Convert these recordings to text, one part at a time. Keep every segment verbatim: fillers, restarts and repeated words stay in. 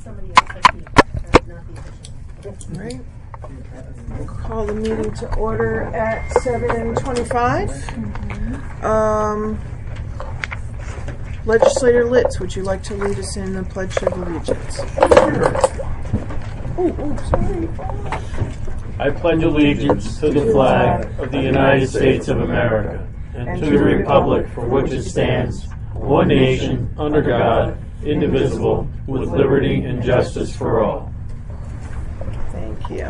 somebody else, like me, uh, not the official. All right. We'll call the meeting to order at seven twenty-five. Mm-hmm. Um, Legislator Litz, would you like to lead us in the Pledge of Allegiance? Oh, oh, sorry. I pledge allegiance to the flag of the United States of America and to the republic for which it stands, one nation, under God, indivisible, with liberty and justice for all. Thank you.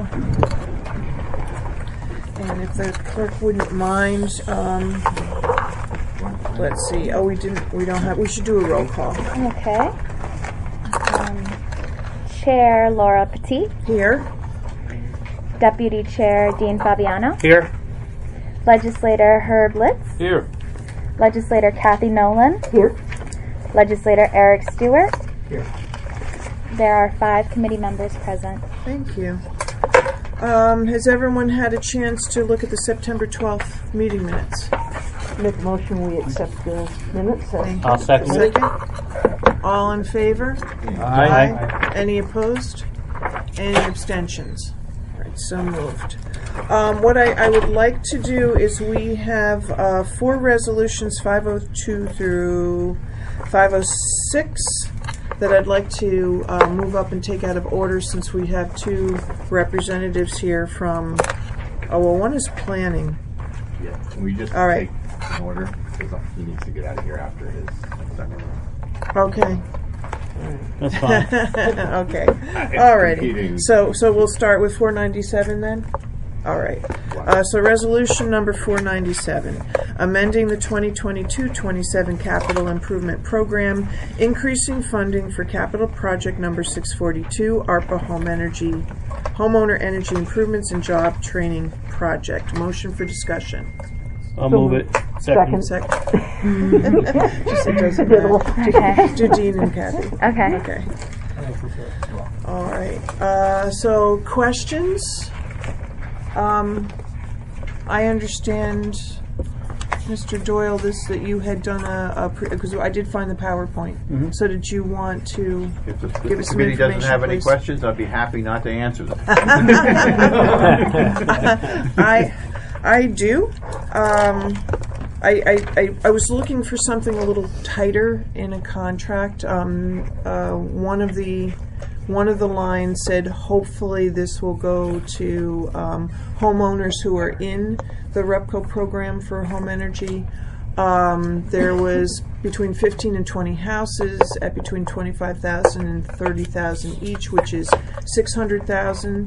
And if the clerk wouldn't mind, um, let's see. Oh, we didn't. We don't have. We should do a roll call. Okay. Um, Chair Laura Petit. Here. Deputy Chair Dean Fabiano. Here. Legislator Herb Litz. Here. Legislator Kathy Nolan. Here. Legislator Eric Stewart. Here. There are five committee members present. Thank you. Um, has everyone had a chance to look at the September twelfth meeting minutes? Make a motion, we accept the minutes. Thank you. I'll second it. Second. All in favor? Aye. Any opposed? Any abstentions? All right, so moved. Um, what I, I would like to do is we have uh, four resolutions, five oh two through five oh six, that I'd like to uh, move up and take out of order since we have two representatives here from, oh, well, one is planning. Yeah, can we just All right. take an order? Because he needs to get out of here after his second round. Okay. That's fine. Okay. It's Alrighty. competing. So, so we'll start with four ninety-seven then? All right. Uh, so resolution number four ninety-seven, amending the twenty twenty-two twenty-seven capital improvement program, increasing funding for capital project number six forty-two, ARPA home energy, homeowner energy improvements and job training project. Motion for discussion. I'll move it. Second. Second. Just it doesn't matter. Okay. Do Dean and Kathy. Okay. Okay. All right. Uh, so questions? Um, I understand, Mister Doyle, this that you had done a because I did find the PowerPoint. Mm-hmm. So did you want to If the, give the us some committee doesn't information, have any please? questions, I'd be happy not to answer them. I I do. Um, I, I, I, I was looking for something a little tighter in a contract. Um, uh, one of the one of the lines said, hopefully this will go to um, homeowners who are in the REPCO program for home energy. Um, there was between fifteen and twenty houses at between twenty-five thousand and thirty thousand each, which is six hundred thousand.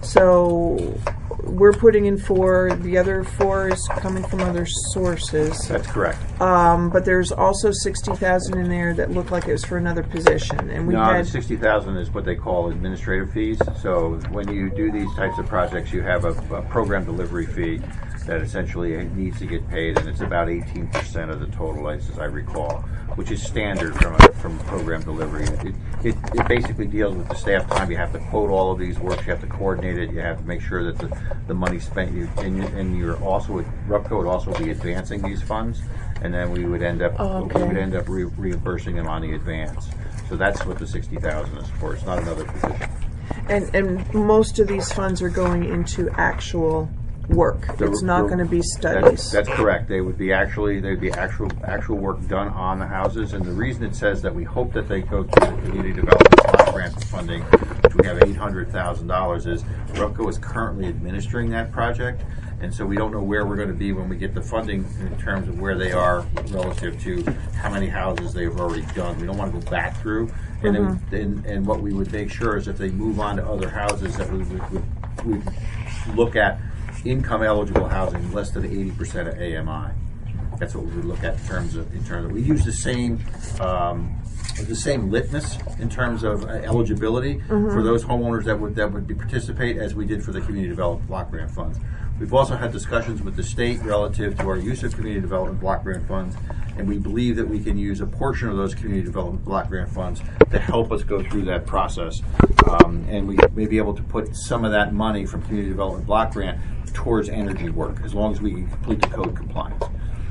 So we're putting in four. The other four is coming from other sources. That's correct. Um, but there's also sixty thousand in there that looked like it was for another position. And we No, had the sixty thousand is what they call administrative fees. So when you do these types of projects, you have a, a program delivery fee that essentially needs to get paid, and it's about eighteen percent of the total, as I recall, which is standard from a, from program delivery. It, it, it basically deals with the staff time. You have to quote all of these works. You have to coordinate it. You have to make sure that the, the money spent, you, and, you, and you're also, REPCO would also be advancing these funds, and then we would end up Okay. we would end up re- reimbursing them on the advance. So that's what the sixty thousand is for. It's not another position. and and most of these funds are going into actual work. The- It's not the- going to be That's, studies. that's correct. They would be actually, they'd be actual actual work done on the houses. And the reason it says that we hope that they go through the community development block grant funding, which we have eight hundred thousand dollars, is REPCO is currently administering that project. And so we don't know where we're going to be when we get the funding in terms of where they are relative to how many houses they've already done. We don't want to go back through. And, Mm-hmm. then, and, and what we would make sure is if they move on to other houses, that we would, would, would look at income eligible housing less than eighty percent of A M I. That's what we would look at in terms of in terms of we use the same um, the same litmus in terms of uh, eligibility Mm-hmm. for those homeowners that would that would be participate as we did for the community development block grant funds. We've also had discussions with the state relative to our use of community development block grant funds, and we believe that we can use a portion of those community development block grant funds to help us go through that process. Um, and we may be able to put some of that money from community development block grant towards energy work, as long as we can complete the code compliance.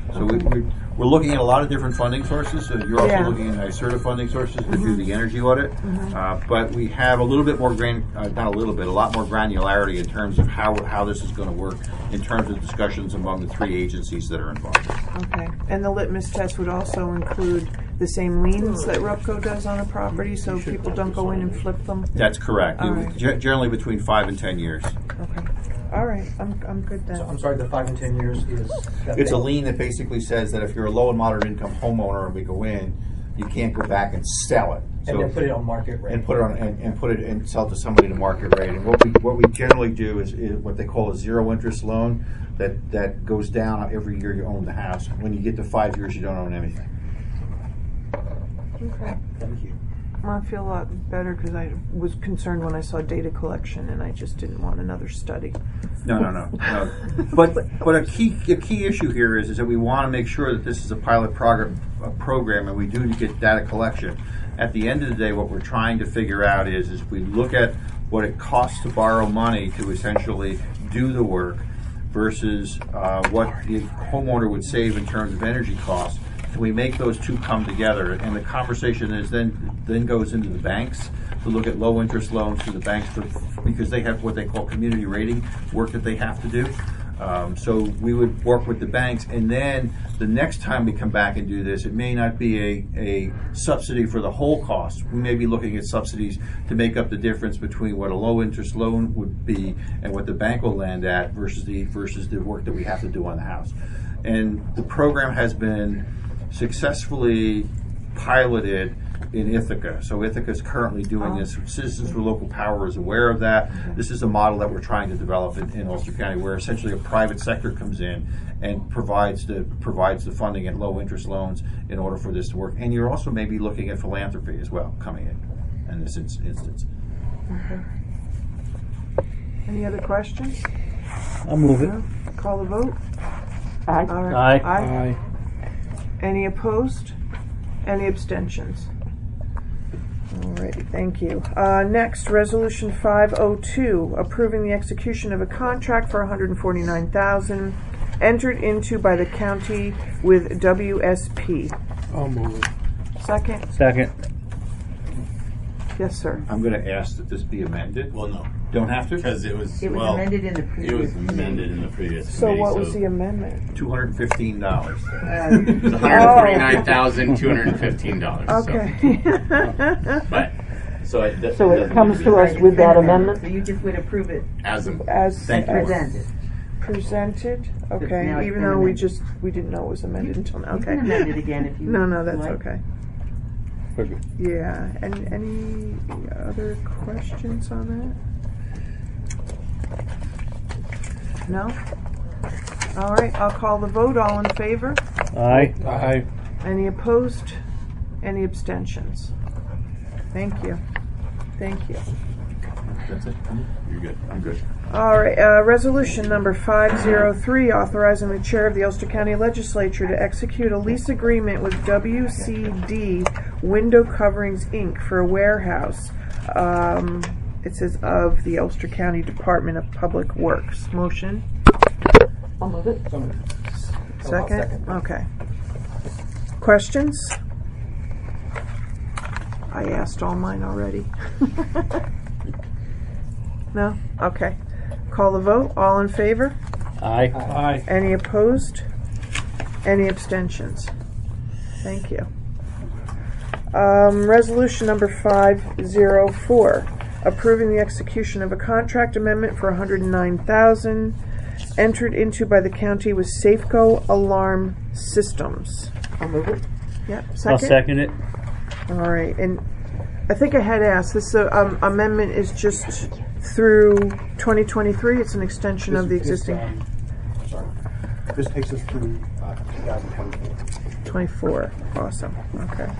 So we, we, we're looking at a lot of different funding sources. So you're also Yeah. looking at NYSERDA funding sources to do the energy audit. Uh, but we have a little bit more gran, uh, not a little bit, a lot more granularity in terms of how how this is going to work in terms of discussions among the three agencies that are involved. Okay. And the litmus test would also include the same liens that RUPCO does on a property, so people don't go in and flip them? That's correct. All It- right. ge- generally between five and ten years. Okay. All right. I'm, I'm good then. So I'm sorry, the five and ten years is. that It's a they- lien that basically says that if you're a low and moderate income homeowner and we go in, you can't go back and sell it. And then put it on market rate. and put it on and, and put it and sell to somebody to market rate. And what we what we generally do is, is what they call a zero interest loan that that goes down every year you own the house. When you get to five years, you don't own anything. Okay. Thank you. Well, I feel a lot better because I was concerned when I saw data collection and I just didn't want another study. No, no, no, no. But but a key a key issue here is is that we want to make sure that this is a pilot program a program and we do get data collection. At the end of the day, what we're trying to figure out is is we look at what it costs to borrow money to essentially do the work versus uh, what the homeowner would save in terms of energy costs. Can we make those two come together? And the conversation is then then goes into the banks to look at low interest loans to the banks for, because they have what they call community rating work that they have to do. Um, so we would work with the banks, and then the next time we come back and do this, it may not be a, a subsidy for the whole cost. We may be looking at subsidies to make up the difference between what a low interest loan would be and what the bank will lend at versus the versus the work that we have to do on the house. And the program has been successfully piloted in Ithaca. So Ithaca is currently doing this. Citizens for Local Power is aware of that. This is a model that we're trying to develop in, in Ulster County, where essentially a private sector comes in and provides the provides the funding at low interest loans in order for this to work. And you're also maybe looking at philanthropy as well coming in in this ins- instance. Okay. Any other questions? I'll move it. No? Call the vote. Aye. All right. Aye. Any opposed? Any abstentions? Alrighty, thank you. Uh, next, Resolution five oh two, approving the execution of a contract for one hundred forty-nine thousand dollars entered into by the county with W S P. I'll move it. Second? Second. Yes, sir. I'm going to ask that this be amended. Well, no, Don't have to? because it was, It was well, amended in the it previous. was amended in the previous So committee. what was the amendment? two hundred fifteen dollars. It was one hundred forty-nine thousand two hundred fifteen dollars. Okay. So, but so it, that, So that it doesn't comes need to be us with that amendment? So you just would approve it as a, As Thank you. as presented. presented? Okay, Now it's even been though we amended. just, we didn't know it was amended until now. You Okay. can amend it again if you No, no, that's like. okay. Yeah, and any other questions on that? No? All right, I'll call the vote. All in favor? Aye. Aye. Any opposed? Any abstentions? Thank you. Thank you. That's it? you're good. I'm good. All right, uh, resolution number five oh three, authorizing the chair of the Ulster County Legislature to execute a lease agreement with W C D Window Coverings, Incorporated for a warehouse. Um, it says of the Ulster County Department of Public Works. Motion? I'll move it. So moved. Oh, I'll Second? Okay. Questions? I asked all mine already. No? Okay. Call the vote. All in favor? Aye. Aye. Any opposed? Any abstentions? Thank you. Um, resolution number five oh four, approving the execution of a contract amendment for one hundred nine thousand dollars entered into by the county with Safeco Alarm Systems. I'll move it. Yep. I'll Second? second it. All right. And I think I had asked, this uh, um, amendment is just through twenty twenty-three. It's an extension of the This- this, existing um, Sorry. This takes us through uh, two thousand twenty-four. twenty-four. Awesome. Okay.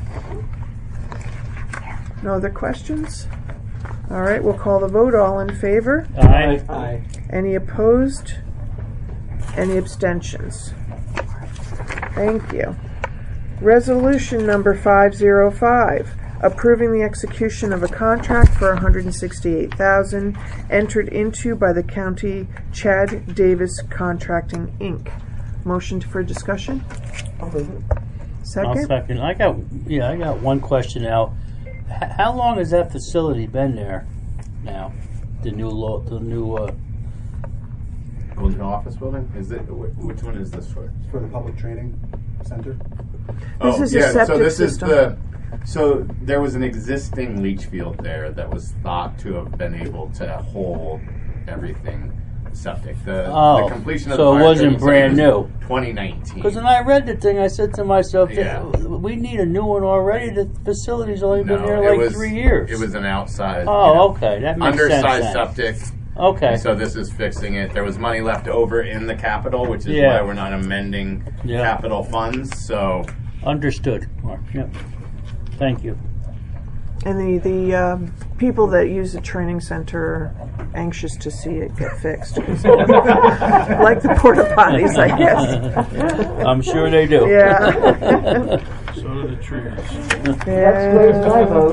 No other questions? All right, we'll call the vote. All in favor? Aye. Aye. Any opposed? Any abstentions? Thank you. Resolution number five oh five, approving the execution of a contract for one hundred sixty-eight thousand dollars entered into by the county Chad Davis Contracting, Incorporated. Motion for discussion? I'll move it. I'll Second? second. I got, yeah, I got one question now. H- how long has that facility been there now? The new law, the new, uh, Old office building? Is it? wh- Which one is this for? It's for the public training center. This oh, is a yeah. septic so this system. is the. So there was an existing leach field there that was thought to have been able to hold everything septic. The, Oh, the completion of so the it fire wasn't treatment brand center new. was twenty nineteen. because when I read the thing, I said to myself, Yeah. we need a new one already. The facility's only been No, there it like was, three years. It was an outside. Oh, you know, okay. That makes sense undersized then. septic. Okay. So this is fixing it. There was money left over in the capital, which is Yeah. why we're not amending Yeah. capital funds. So Understood, Mark. Yep. Thank you. And the, the um, people that use the training center are anxious to see it get fixed. Like the porta potties, I guess. I'm sure they do. Yeah. So do the trees. That's where's my vote.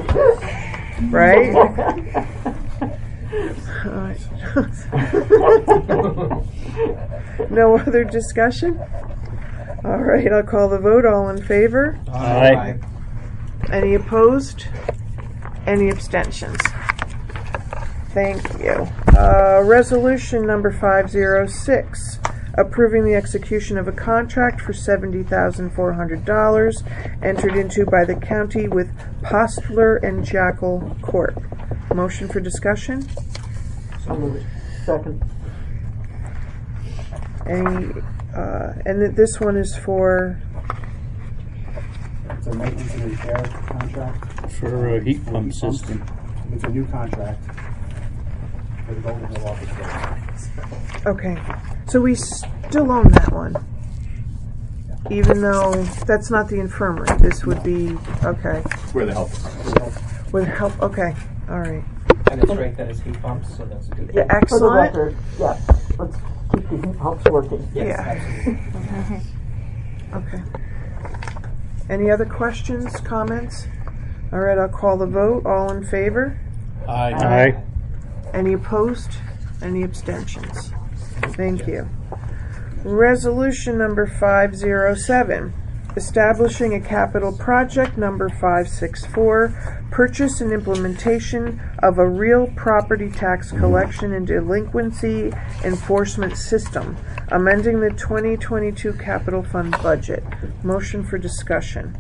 Right? No other discussion? All right, I'll call the vote. All in favor? Aye. Any opposed? Any abstentions? Thank you. Uh, resolution number five oh six, approving the execution of a contract for seventy thousand four hundred dollars entered into by the county with Postler and Jackal Corp. Motion for discussion? I'll move it. Second. Any, uh, and th- this one is for, It's a maintenance and repair contract. For a heat pump system. It's a new contract for the Golden Hill office building. okay, so we still own that one. Even though that's not the infirmary, this would be, okay, where the help department. with help, okay, all right. And it's right that it's heat pumps, so that's a good Yeah, thing. For the excellent. record, yeah, let's keep the heat pumps working. Yes, Yeah. absolutely. Okay. Any other questions, comments? All right, I'll call the vote. All in favor? Aye. Aye. Any opposed? Any abstentions? Thank you. Resolution number five oh seven, establishing a capital project number five six four, purchase and implementation of a real property tax collection and delinquency enforcement system, amending the twenty twenty-two capital fund budget. Motion for discussion.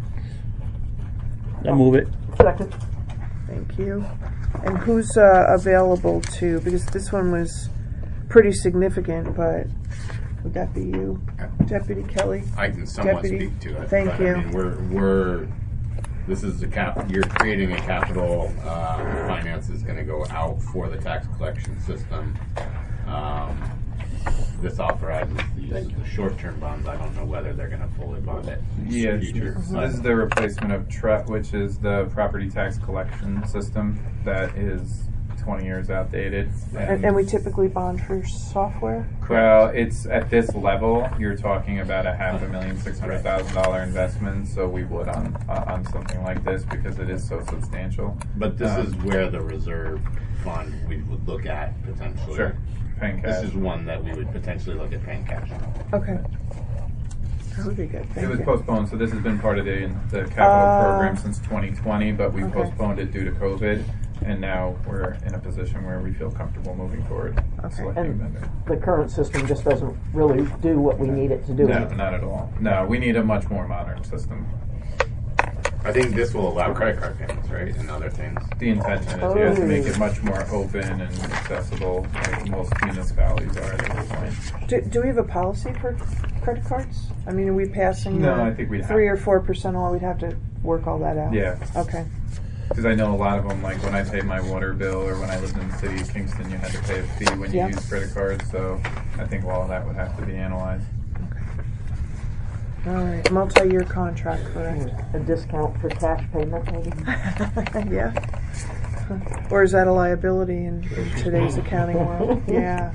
I'll move it. Second. Thank you. And who's uh, available to, because this one was pretty significant, but would that be you, Deputy Kelly? I can somewhat Deputy, speak to it. thank but, you. I mean, we're we're this is the cap. You're creating a capital uh, finance is going to go out for the tax collection system. Um, this authorizes these short-term bonds. I don't know whether they're going to fully bond it in Yeah, the future. so this is the replacement of T R E T, which is the property tax collection system that is twenty years outdated. And, and we typically bond for software? Well, it's at this level, you're talking about a half a million, six hundred thousand dollar investment. So we would on uh, on something like this because it is so substantial. But this Um, is where the reserve fund we would look at potentially. Sure, paying cash. This is one that we would potentially look at paying cash. Okay. That would be good, thank It was you. postponed, so this has been part of the the capital Uh, program since twenty twenty, but we okay. postponed it due to COVID, and now we're in a position where we feel comfortable moving forward. Okay. Selecting a And vendor. the current system just doesn't really do what we need it to do. No, not at all. No, we need a much more modern system. I think this will allow credit card payments, right, and other things. The intention is yeah, to make it much more open and accessible, like most municipalities are at this point. Do, do we have a policy for credit cards? I mean, are we passing No, the I think we'd have- three or four percent all? We'd have to work all that out. Yeah. Okay. Because I know a lot of them, like when I paid my water bill or when I lived in the city of Kingston, you had to pay a fee when you Yeah. used credit cards. So I think all of that would have to be analyzed. All right. Multi-year contract, correct? A discount for cash payment, maybe? Yeah. Or is that a liability in, in today's accounting world? Yeah.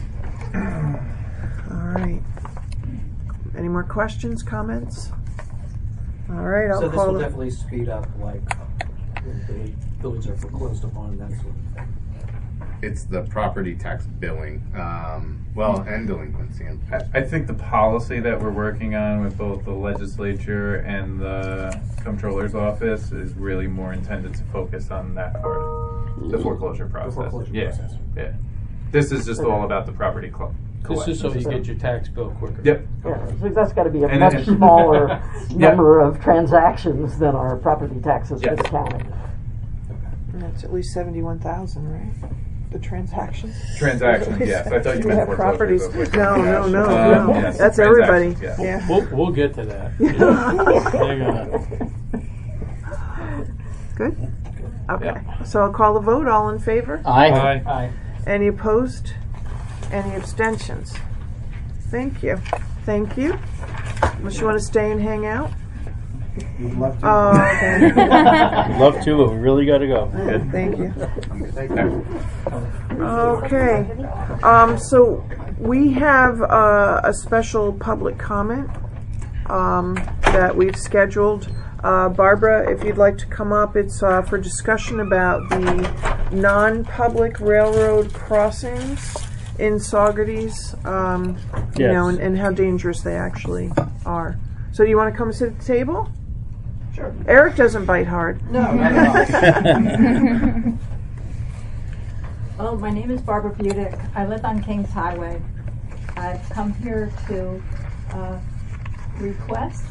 All right. Any more questions, comments? All right, I'll So this call will the- definitely speed up, like, when the buildings are foreclosed upon, that sort of thing. it's the property tax billing, um, well, and delinquency. And I, I think the policy that we're working on with both the legislature and the comptroller's office is really more intended to focus on that part, the foreclosure process. The foreclosure yeah, process. yeah. This is just all about the property cl- This is so you collection. get your tax bill quicker. Yep. Yeah, so that's got to be a And much then- smaller Yeah. number of transactions than our property taxes for Yes. the county. And that's at least seventy-one thousand, right? The transactions. Transactions, yes. I thought you We meant have foreclosures. properties. of which- No, no, no, Um, no. yes, That's everybody. transactions, yes. Yeah. We'll, we'll get to that. Hang on. Good. Okay. Yeah. So I'll call the vote. All in favor? Aye. Aye. Any opposed? Any abstentions? Thank you. Thank you. Unless you want to stay and hang out? You'd love to. Oh, okay. Love to, but we really got to go. Thank you. Thank you. Okay. Um, so we have uh, a special public comment um, that we've scheduled. Uh, Barbara, if you'd like to come up, it's uh, for discussion about the non-public railroad crossings in Saugerties, um, you Yes. know, and, and how dangerous they actually are. So do you want to come sit at the table? Sure. Eric doesn't bite hard. No, not at all. Well, my name is Barbara Budick. I live on Kings Highway. I've come here to uh, request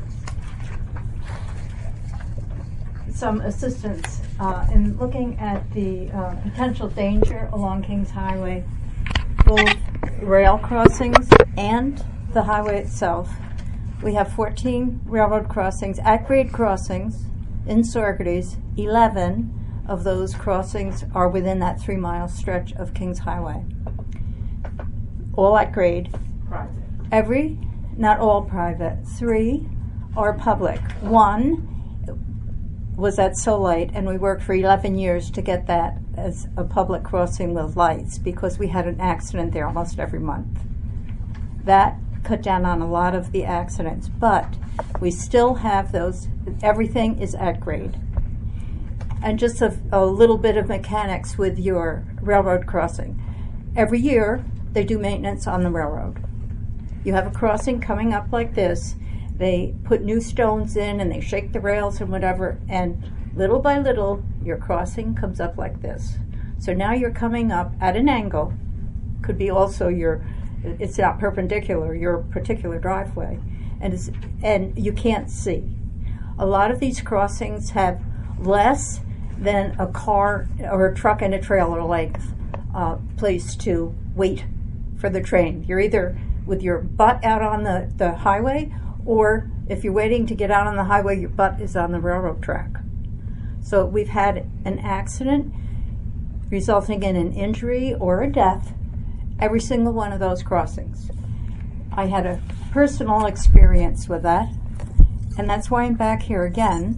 some assistance uh, in looking at the uh, potential danger along Kings Highway, both rail crossings and the highway itself. We have fourteen railroad crossings, at-grade crossings in Saugerties. eleven of those crossings are within that three-mile stretch of Kings Highway. All at grade. Private. Every, not all private. Three are public. One was at Solite, and we worked for eleven years to get that as a public crossing with lights because we had an accident there almost every month. That cut down on a lot of the accidents, but we still have those. Everything is at grade. And just a, a little bit of mechanics with your railroad crossing. Every year, they do maintenance on the railroad. You have a crossing coming up like this. They put new stones in and they shake the rails and whatever, and little by little, your crossing comes up like this. So now you're coming up at an angle. Could be also your, it's not perpendicular, your particular driveway, and it's, and you can't see. A lot of these crossings have less than a car or a truck and a trailer length uh, place to wait for the train. You're either with your butt out on the, the highway, or if you're waiting to get out on the highway, your butt is on the railroad track. So we've had an accident resulting in an injury or a death every single one of those crossings. I had a personal experience with that, and that's why I'm back here again.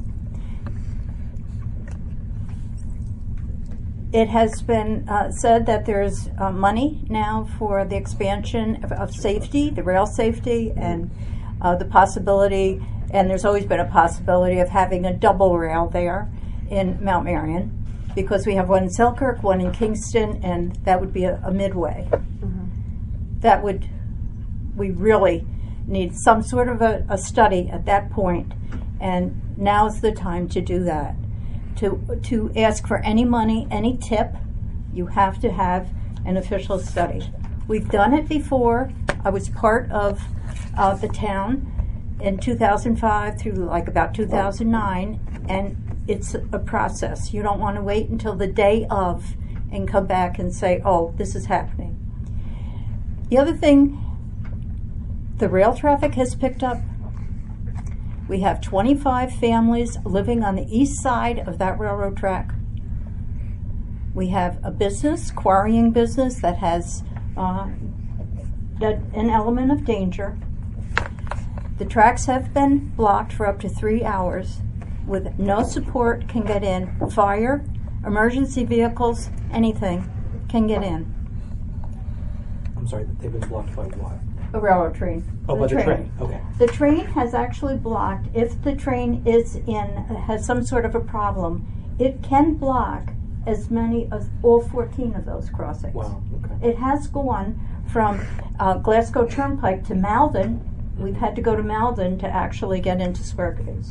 It has been uh, said that there's uh, money now for the expansion of, of safety, the rail safety, and uh, the possibility, and there's always been a possibility of having a double rail there in Mount Marion, because we have one in Selkirk, one in Kingston, and that would be a, a midway. Mm-hmm. That would, we really need some sort of a, a study at that point, and now's the time to do that. To, to ask for any money, any tip, you have to have an official study. We've done it before. I was part of uh, the town in two thousand five through like about two thousand nine, and it's a process. You don't want to wait until the day of and come back and say, oh, this is happening. The other thing, the rail traffic has picked up. We have twenty-five families living on the east side of that railroad track. We have a business, quarrying business, that has uh, an element of danger. The tracks have been blocked for up to three hours with no support can get in. Fire, emergency vehicles, anything can get in. I'm sorry, they've been blocked by what? A railroad train. Oh, by the train. Okay. The train has actually blocked. If the train is in has some sort of a problem, it can block as many as all fourteen of those crossings. Wow, okay. It has gone from uh, Glasgow Turnpike to Malden. We've had to go to Malden to actually get into Squirkies.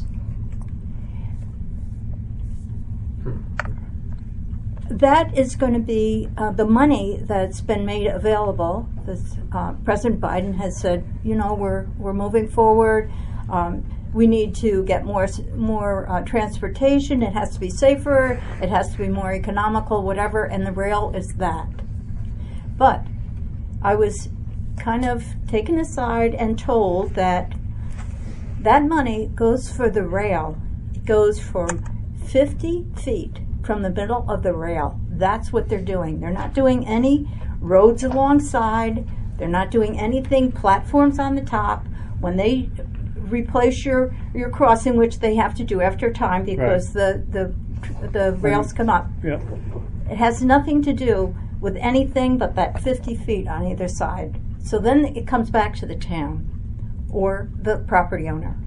That is going to be uh, the money that's been made available. This, uh, President Biden has said, you know, we're we're moving forward. Um, we need to get more more uh, transportation. It has to be safer. It has to be more economical, whatever. And the rail is that. But I was kind of taken aside and told that that money goes for the rail. It goes from fifty feet from the middle of the rail. That's what they're doing. They're not doing any roads alongside. They're not doing anything, platforms on the top. When they replace your, your crossing, which they have to do after time because right. the, the the rails come up. Yeah. It has nothing to do with anything but that fifty feet on either side. So then it comes back to the town or the property owner.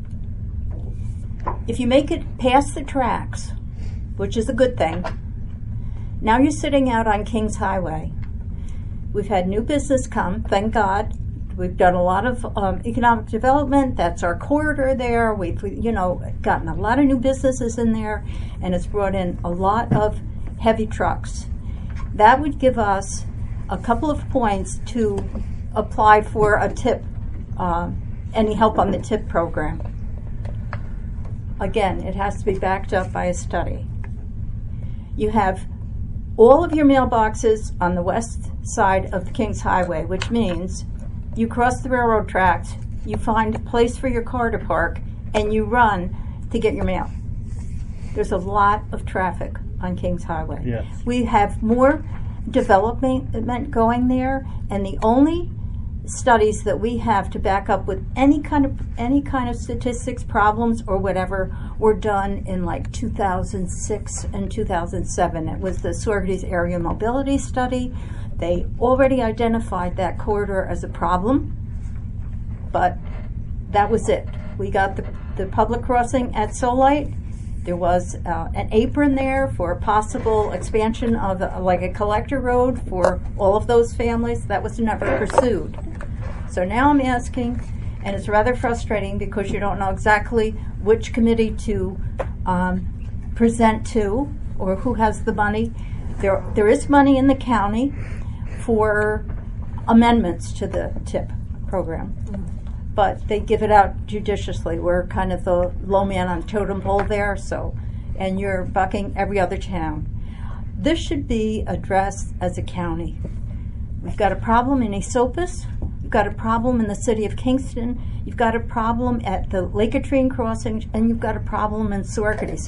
If you make it past the tracks, which is a good thing, now you're sitting out on Kings Highway. We've had new business come, thank God. We've done a lot of um, economic development. That's our corridor there. We've, you know, gotten a lot of new businesses in there, and it's brought in a lot of heavy trucks. That would give us a couple of points to apply for a tip, uh, any help on the tip program. Again, it has to be backed up by a study. You have all of your mailboxes on the west side of the Kings Highway, which means you cross the railroad tracks, you find a place for your car to park, and you run to get your mail. There's a lot of traffic on Kings Highway. Yes. We have more development going there, and the only studies that we have to back up with any kind of any kind of statistics, problems, or whatever were done in like two thousand six and two thousand seven. It was the Sorgetes Area Mobility Study. They already identified that corridor as a problem, but that was it. We got the, the public crossing at Solite. There was uh, an apron there for a possible expansion of a, like a collector road for all of those families. That was never pursued. So now I'm asking, and it's rather frustrating because you don't know exactly which committee to um, present to or who has the money. There, there is money in the county for amendments to the TIP program, but they give it out judiciously. We're kind of the low man on the totem pole there, so, and you're bucking every other town. This should be addressed as a county. We've got a problem in Esopus. We've got a problem in the city of Kingston. You've got a problem at the Lake Katrine crossing, and you've got a problem in Sorgetes.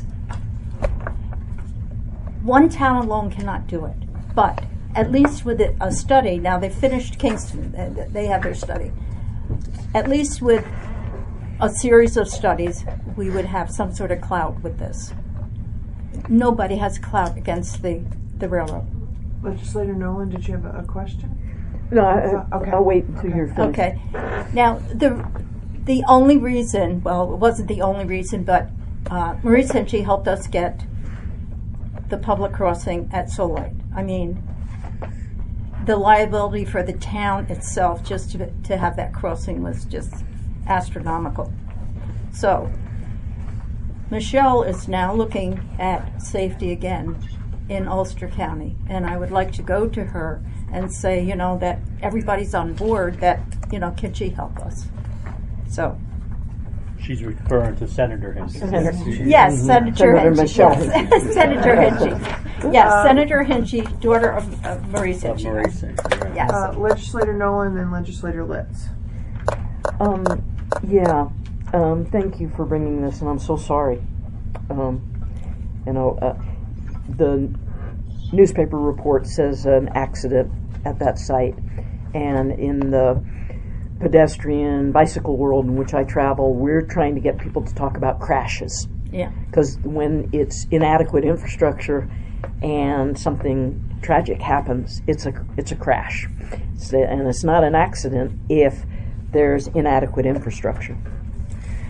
One town alone cannot do it, but at least with a study, now they've finished Kingston, they have their study. At least with a series of studies, we would have some sort of clout with this. Nobody has clout against the, the railroad. Legislator Nolan, did you have a, a question? No, I, okay. I'll wait until okay. you're finished. Okay. Now, the the only reason, well, it wasn't the only reason, but uh, Marie Cinci helped us get the public crossing at Solite. I mean, the liability for the town itself just to, to have that crossing was just astronomical. So, Michelle is now looking at safety again in Ulster County, and I would like to go to her and say, you know, that everybody's on board, that, you know, can she help us? So. She's referring to Senator Hinchey. Senator. Yes, Mm-hmm. Senator, Senator Hinchey. Michelle. Yes. Senator Hinchey. Yes, Uh, Senator Hinchey, daughter of, of Marie Of Cinci. Marie Cinci, right. Yes. Uh, Legislator Nolan and Legislator Litz. Um, yeah. Um, thank you for bringing this, and I'm so sorry. Um, you know, uh, the newspaper report says an accident at that site, and in the pedestrian bicycle world in which I travel, we're trying to get people to talk about crashes. Yeah. Because when it's inadequate infrastructure and something tragic happens, it's a it's a crash, so, and it's not an accident if there's inadequate infrastructure.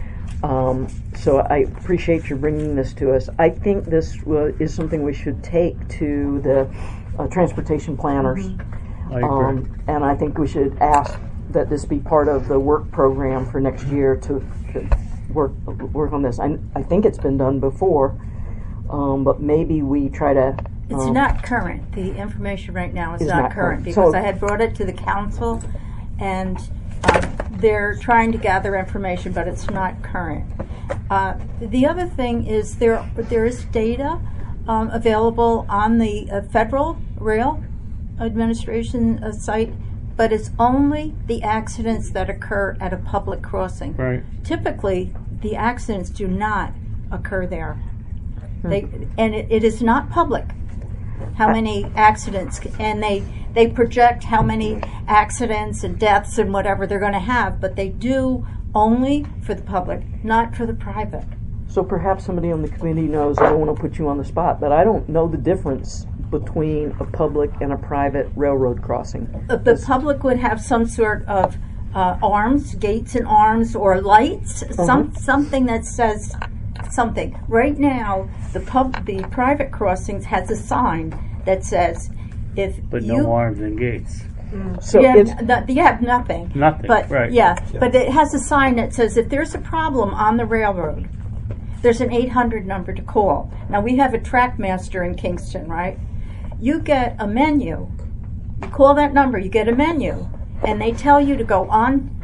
Um, so I appreciate you bringing this to us. I think this uh, is something we should take to the uh, transportation planners. I agree. Um, and I think we should ask that this be part of the work program for next year to, to work work on this. I, I think it's been done before, um, but maybe we try to... It's um, not current. The information right now is, Is not, not current, current. because So- I had brought it to the council, and um, they're trying to gather information, but it's not current. Uh, the other thing is there there is data um, available on the uh, Federal Rail Administration uh, site, but it's only the accidents that occur at a public crossing. Right. Typically, the accidents do not occur there. They, and it, it is not public how many accidents, and they they project how many accidents and deaths and whatever they're going to have, but they do only for the public, not for the private. So perhaps somebody on the committee knows, I don't want to put you on the spot, but I don't know the difference between a public and a private railroad crossing. The, the public would have some sort of uh, arms, gates and arms, or lights, some something that says something. Right now, the pub, the private crossings has a sign that says, if But you no arms and gates. So you, it's, have, no, you have nothing. Nothing, But right. yeah, but it has a sign that says if there's a problem on the railroad, there's an eight hundred number to call. Now we have a track master in Kingston, right? You get a menu. You call that number, you get a menu, and they tell you to go on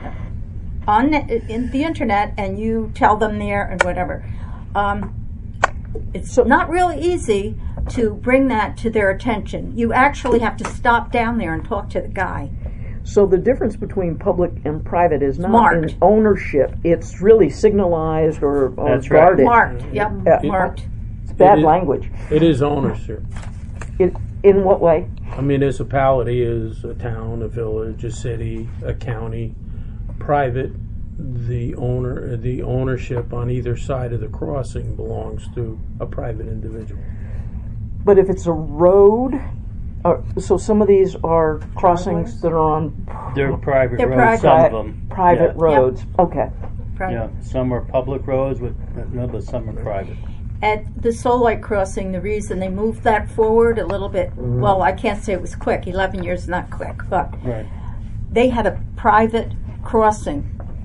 on the, in the internet, and you tell them there and whatever. Um, it's not really easy to bring that to their attention. You actually have to stop down there and talk to the guy. so the difference between public and private is not Marked. in ownership. It's really signalized or, or That's right. guarded. Marked, yep, Yeah. marked. It's bad It is- language. It is ownership. It, in what way? A municipality is a town, a village, a city, a county. Private, the owner, the ownership on either side of the crossing belongs to a private individual. But if it's a road, uh, so some of these are crossings that are on They're private They're roads, private. some of pri- them. private yeah. roads. Okay. Right. Yeah, some are public roads, with no, but some are private. At the Solite crossing, the reason they moved that forward a little bit, well, I can't say it was quick. eleven years is not quick, but Right. they had a private crossing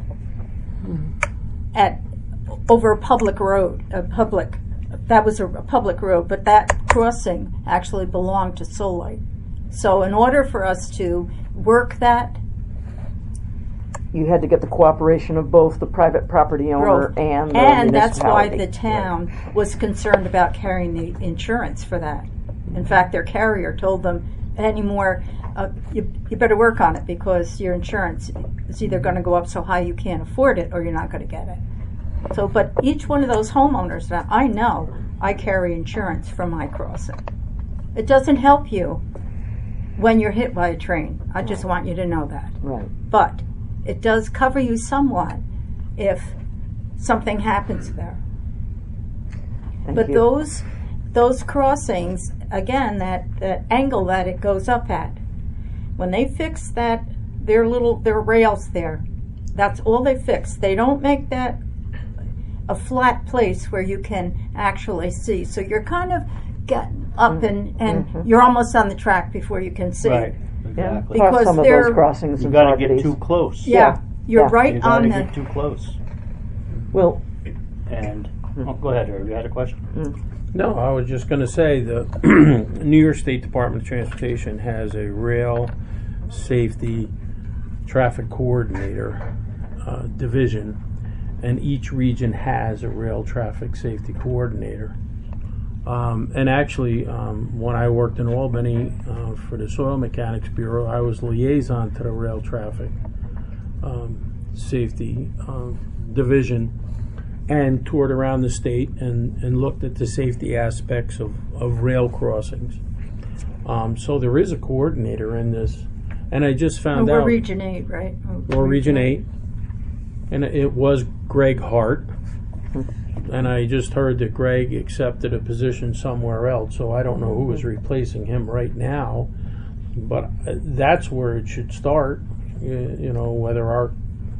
at over a public road, a public. That was a, a public road, but that crossing actually belonged to Solite. So, in order for us to work that, You had to get the cooperation of both the private property owner growth. and the and that's why municipality. the town was concerned about carrying the insurance for that. In fact, their carrier told them anymore, uh, you, you better work on it because your insurance is either going to go up so high you can't afford it or you're not going to get it. So, but each one of those homeowners that I know, I carry insurance for my crossing. It doesn't help you when you're hit by a train. I just want you to know that. Right. But it does cover you somewhat if something happens there. Thank But you. those those crossings, again, that, that angle that it goes up at, when they fix that, their little their rails there, that's all they fix. They don't make that a flat place where you can actually see. So you're kind of getting up and, and Mhm. you're almost on the track before you can see. Right. Yeah. Exactly. Cross Because some of they're- those crossings You and got to get properties. too close. Yeah, Yeah. you're Yeah. right You got to on get the. too close. Well, And oh, go ahead, Herb. You had a question? No, I was just going to say the New York State Department of Transportation has a rail safety traffic coordinator uh, division, and each region has a rail traffic safety coordinator. Um, and actually, um, when I worked in Albany uh, for the Soil Mechanics Bureau, I was liaison to the rail traffic um, safety um, division, and toured around the state and, and looked at the safety aspects of, of rail crossings. Um, so there is a coordinator in this, and I just found We're out Region eight, right? we're Region eight, and it was Greg Hart, and I just heard that Greg accepted a position somewhere else, so I don't know who is replacing him right now, but uh, that's where it should start. You, you know, whether our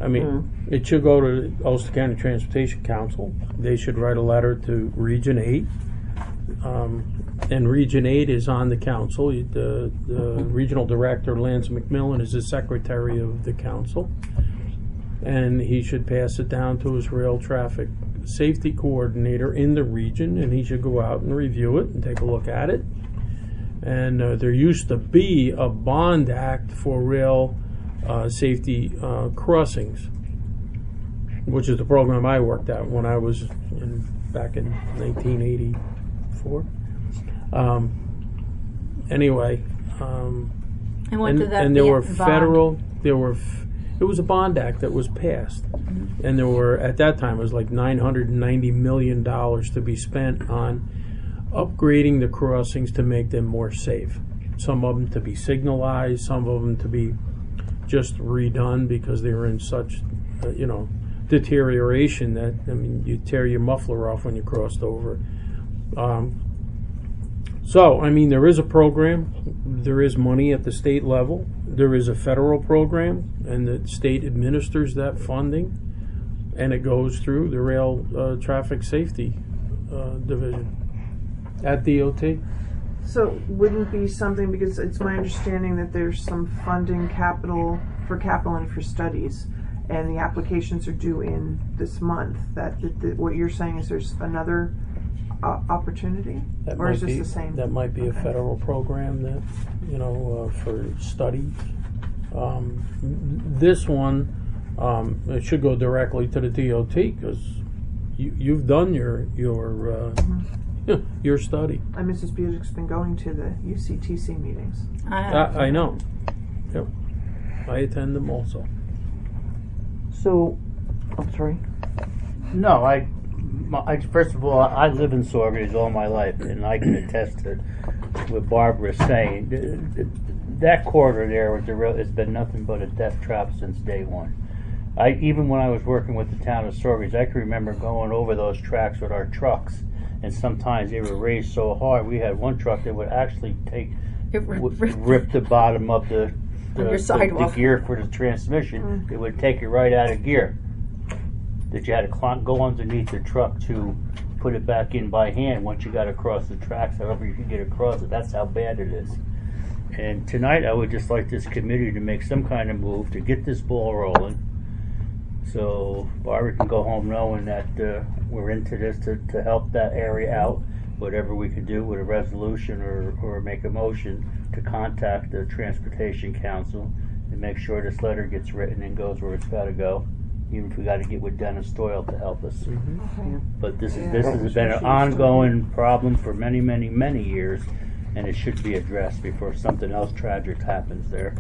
I mean, it should go to Ulster County Transportation Council. They should write a letter to Region eight. Um, and Region eight is on the council. The, the regional director, Lance McMillan, is the secretary of the council. And he should pass it down to his rail traffic safety coordinator in the region, and he should go out and review it and take a look at it. And uh, there used to be a bond act for rail uh, safety uh, crossings, which is the program I worked at when I was in, back in nineteen eighty-four. Um, anyway, um, And what and, did that and there be- were bond? federal, there were, f- it was a bond act that was passed, Mm-hmm. and there were at that time it was like nine hundred ninety million dollars to be spent on upgrading the crossings to make them more safe. Some of them to be signalized, some of them to be just redone because they were in such, uh, you know, deterioration that, I mean, you tear your muffler off when you crossed over. Um, so, I mean, there is a program, there is money at the state level, there is a federal program, and the state administers that funding, and it goes through the Rail uh, Traffic Safety uh, Division at D O T. So wouldn't be something, because it's my understanding that there's some funding capital for capital and for studies, and the applications are due in this month. That, that, that what you're saying is there's another uh, opportunity, That or might is this be, the same? That might be Okay. a federal program that, you know, uh, for studies. Um, this one, um, it should go directly to the D O T because you, you've done your your uh, Mm-hmm. your study. And Missus Busick's been going to the U C T C meetings. I I, have. I know. Yep. I attend them also. So, I'm sorry. No, I, my, I first of all, I live in Saugerties all my life, and I can attest to what Barbara's saying. Th- th- That corridor there was a real, has been nothing but a death trap since day one. I even when I was working with the town of Saugerties, I can remember going over those tracks with our trucks, and sometimes they were raised so hard. We had one truck that would actually take It rip- would rip- rip the bottom of the the, your the, the sidewalk. gear for the transmission. Mm. It would take it right out of gear. That you had to cl- go underneath the truck to put it back in by hand once you got across the tracks, however you could get across it. That's how bad it is. And tonight I would just like this committee to make some kind of move to get this ball rolling, so Barbara can go home knowing that uh, we're into this to, to help that area out, whatever we can do with a resolution or, or make a motion to contact the Transportation Council and make sure this letter gets written and goes where it's got to go, even if we got to get with Dennis Doyle to help us. Okay. But this is Yeah. this has been an ongoing problem for many, many, many years, and it should be addressed before something else tragic happens there.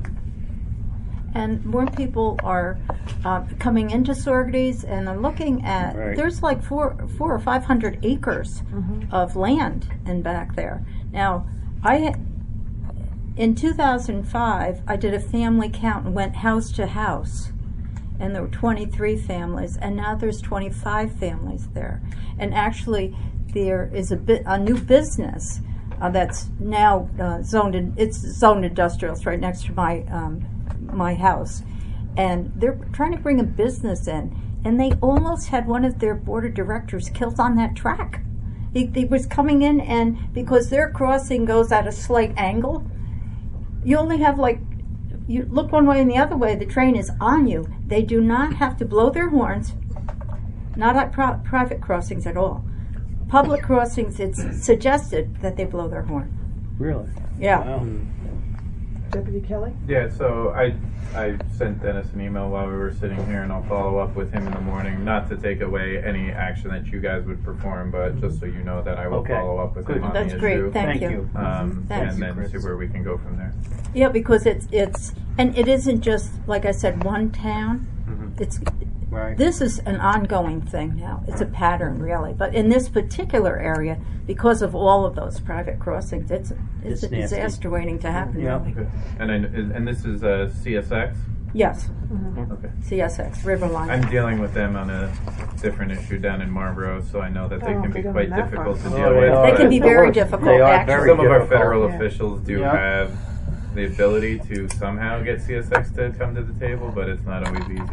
And more people are uh, coming into Saugerties and are looking at. Right. There's like four, four or five hundred acres Mm-hmm. of land in back there. Now, I in two thousand five I did a family count and went house to house, and there were twenty-three families, and now there's twenty-five families there. And actually, there is a bit a new business uh, that's now uh, zoned. In, it's zoned industrial. It's right next to my. Um, my house, and they're trying to bring a business in, and they almost had one of their board of directors killed on that track. He, he was coming in, and because their crossing goes at a slight angle, you only have like, you look one way and the other way, the train is on you. They do not have to blow their horns, not at pro- private crossings at all. Public crossings, it's suggested that they blow their horn. Really? Yeah. Wow. Deputy Kelly? Yeah, so I I sent Dennis an email while we were sitting here, and I'll follow up with him in the morning, not to take away any action that you guys would perform, but just so you know that I will Okay. follow up with Good. him on That's the great. issue. Thank, Thank you. you. Um, Thanks. and then Chris. see where we can go from there. Yeah, because it's it's and it isn't just like I said one town. Mhm. It's Right. this is an ongoing thing now. It's a pattern really, but in this particular area, because of all of those private crossings, it's it's, It's a nasty. disaster waiting to happen. Yeah. Really. Okay. And I, and this is uh, C S X? Yes, Okay. C S X River Line. I'm dealing with them on a different issue down in Marlboro, so I know that they Oh, can they be don't quite have that difficult to far. deal Oh, they with. are. They can be but very They difficult. are actually. very Some of our difficult. federal Yeah. officials do Yeah. have the ability to somehow get C S X to come to the table, but it's not always easy.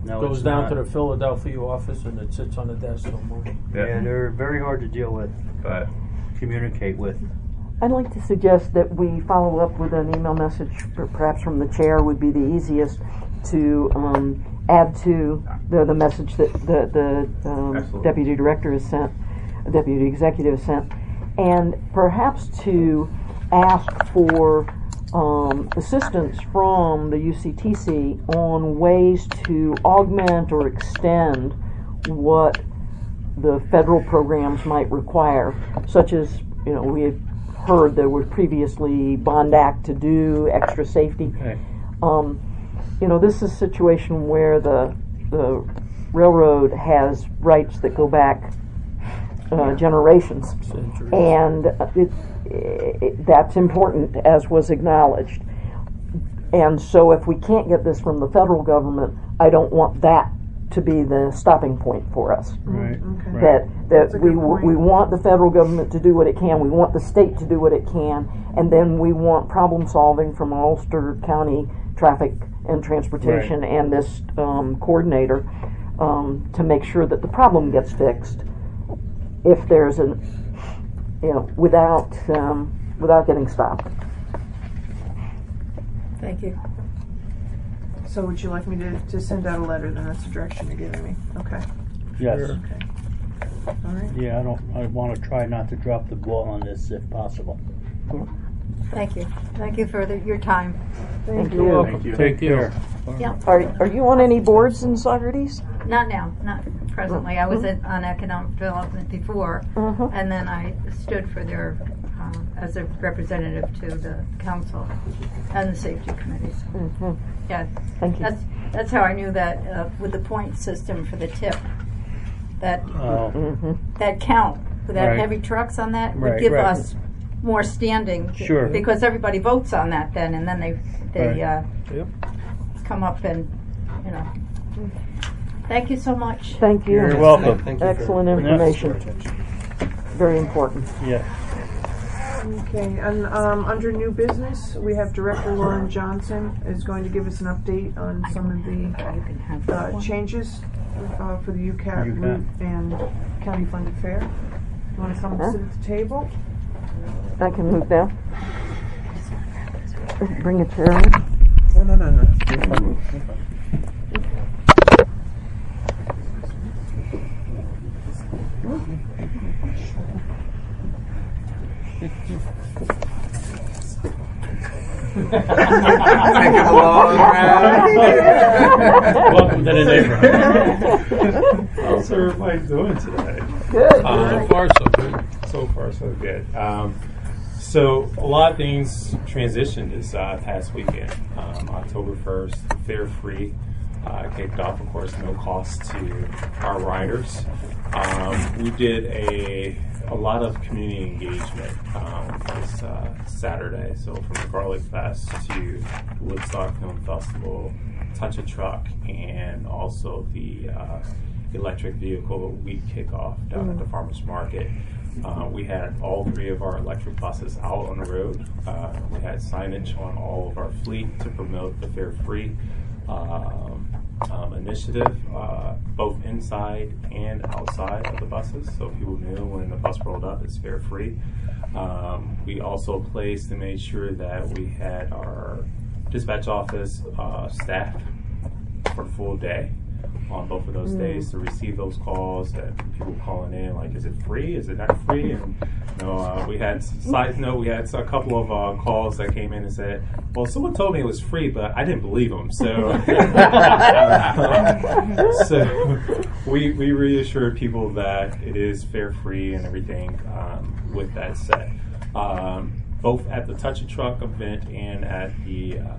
No, Goes it's down not. to the Philadelphia office and it sits on the desk somewhere. Yeah, they're very hard to deal with, but communicate with. I'd like to suggest that we follow up with an email message, per- perhaps from the chair would be the easiest, to um, add to the, the message that the, the um, Absolutely. deputy director has sent, deputy executive has sent, and perhaps to ask for um, assistance from the U C T C on ways to augment or extend what the federal programs might require, such as, you know, we had heard there was previously Bond Act to do extra safety. Okay. Um, you know, this is a situation where the the railroad has rights that go back uh, generations, Centuries. and it, it, that's important, as was acknowledged. And so, if we can't get this from the federal government, I don't want that to be the stopping point for us. Right. Okay. That That's a that we good point. we want the federal government to do what it can. We want the state to do what it can, and then we want problem solving from our Ulster County Traffic and Transportation Right. and this um, coordinator um, to make sure that the problem gets fixed. If there's an, you know, without um, without getting stopped. Thank you. So would you like me to, to send out a letter? Then that's the direction you're giving me. Okay. Yes. Okay. All right. Yeah, I don't. I want to try not to drop the ball on this if possible. Thank you. Thank you for the, your time. Thank You're you. welcome. you. Take care. Yeah. Are are you on any boards in Socrates? Not now, not presently. I was in, on economic development before, Mhm. and then I stood for their, um, as a representative to the council and the safety committees. Mhm. Yeah, Thank you. that's that's how I knew that uh, with the point system for the tip, that Oh, Mhm. that count for that Right. heavy trucks on that would Right, give right. us more standing. Sure. Because everybody votes on that then, and then they they Right. uh, Yep. come up and you know. Thank you so much. Thank you. You're welcome. Thank you for- Excellent Yes. information. Very important. yeah. Okay, and um, under new business, we have Director Lauren Johnson is going to give us an update on some of the You can have that uh, one. changes uh, for the U C A T U C A T. route and county funded fare. You want to come Huh? sit at the table? I can move down. Bring a chair in. No, no, no, no. You're fine. You're fine. Welcome to the neighborhood. How's everybody doing today? Good. Um, So far, so good. So far, so good. Um, so a lot of things transitioned this uh, past weekend. Um, October first, fare free uh, kicked off. Of course, no cost to our riders. Um, we did a a lot of community engagement um, this uh, Saturday. So from the Garlic Fest to the Woodstock Film Festival, Touch a Truck, and also the uh, electric vehicle week kickoff down at the farmers market. Uh, we had all three of our electric buses out on the road. Uh, we had signage on all of our fleet to promote the Fare Free um, um, initiative, uh, both inside and outside of the buses, so people knew when the bus rolled up it's fare free. Um, we also placed and made sure that we had our dispatch office uh, staffed for the full day on both of those days to receive those calls that people calling in like, is it free, is it not free? And you know, uh, we had, side note, we had a couple of uh, calls that came in and said, well, someone told me it was free, but I didn't believe them. So, so we, we reassured people that it is fare free and everything. Um, with that said, um, both at the Touch a Truck event and at the uh,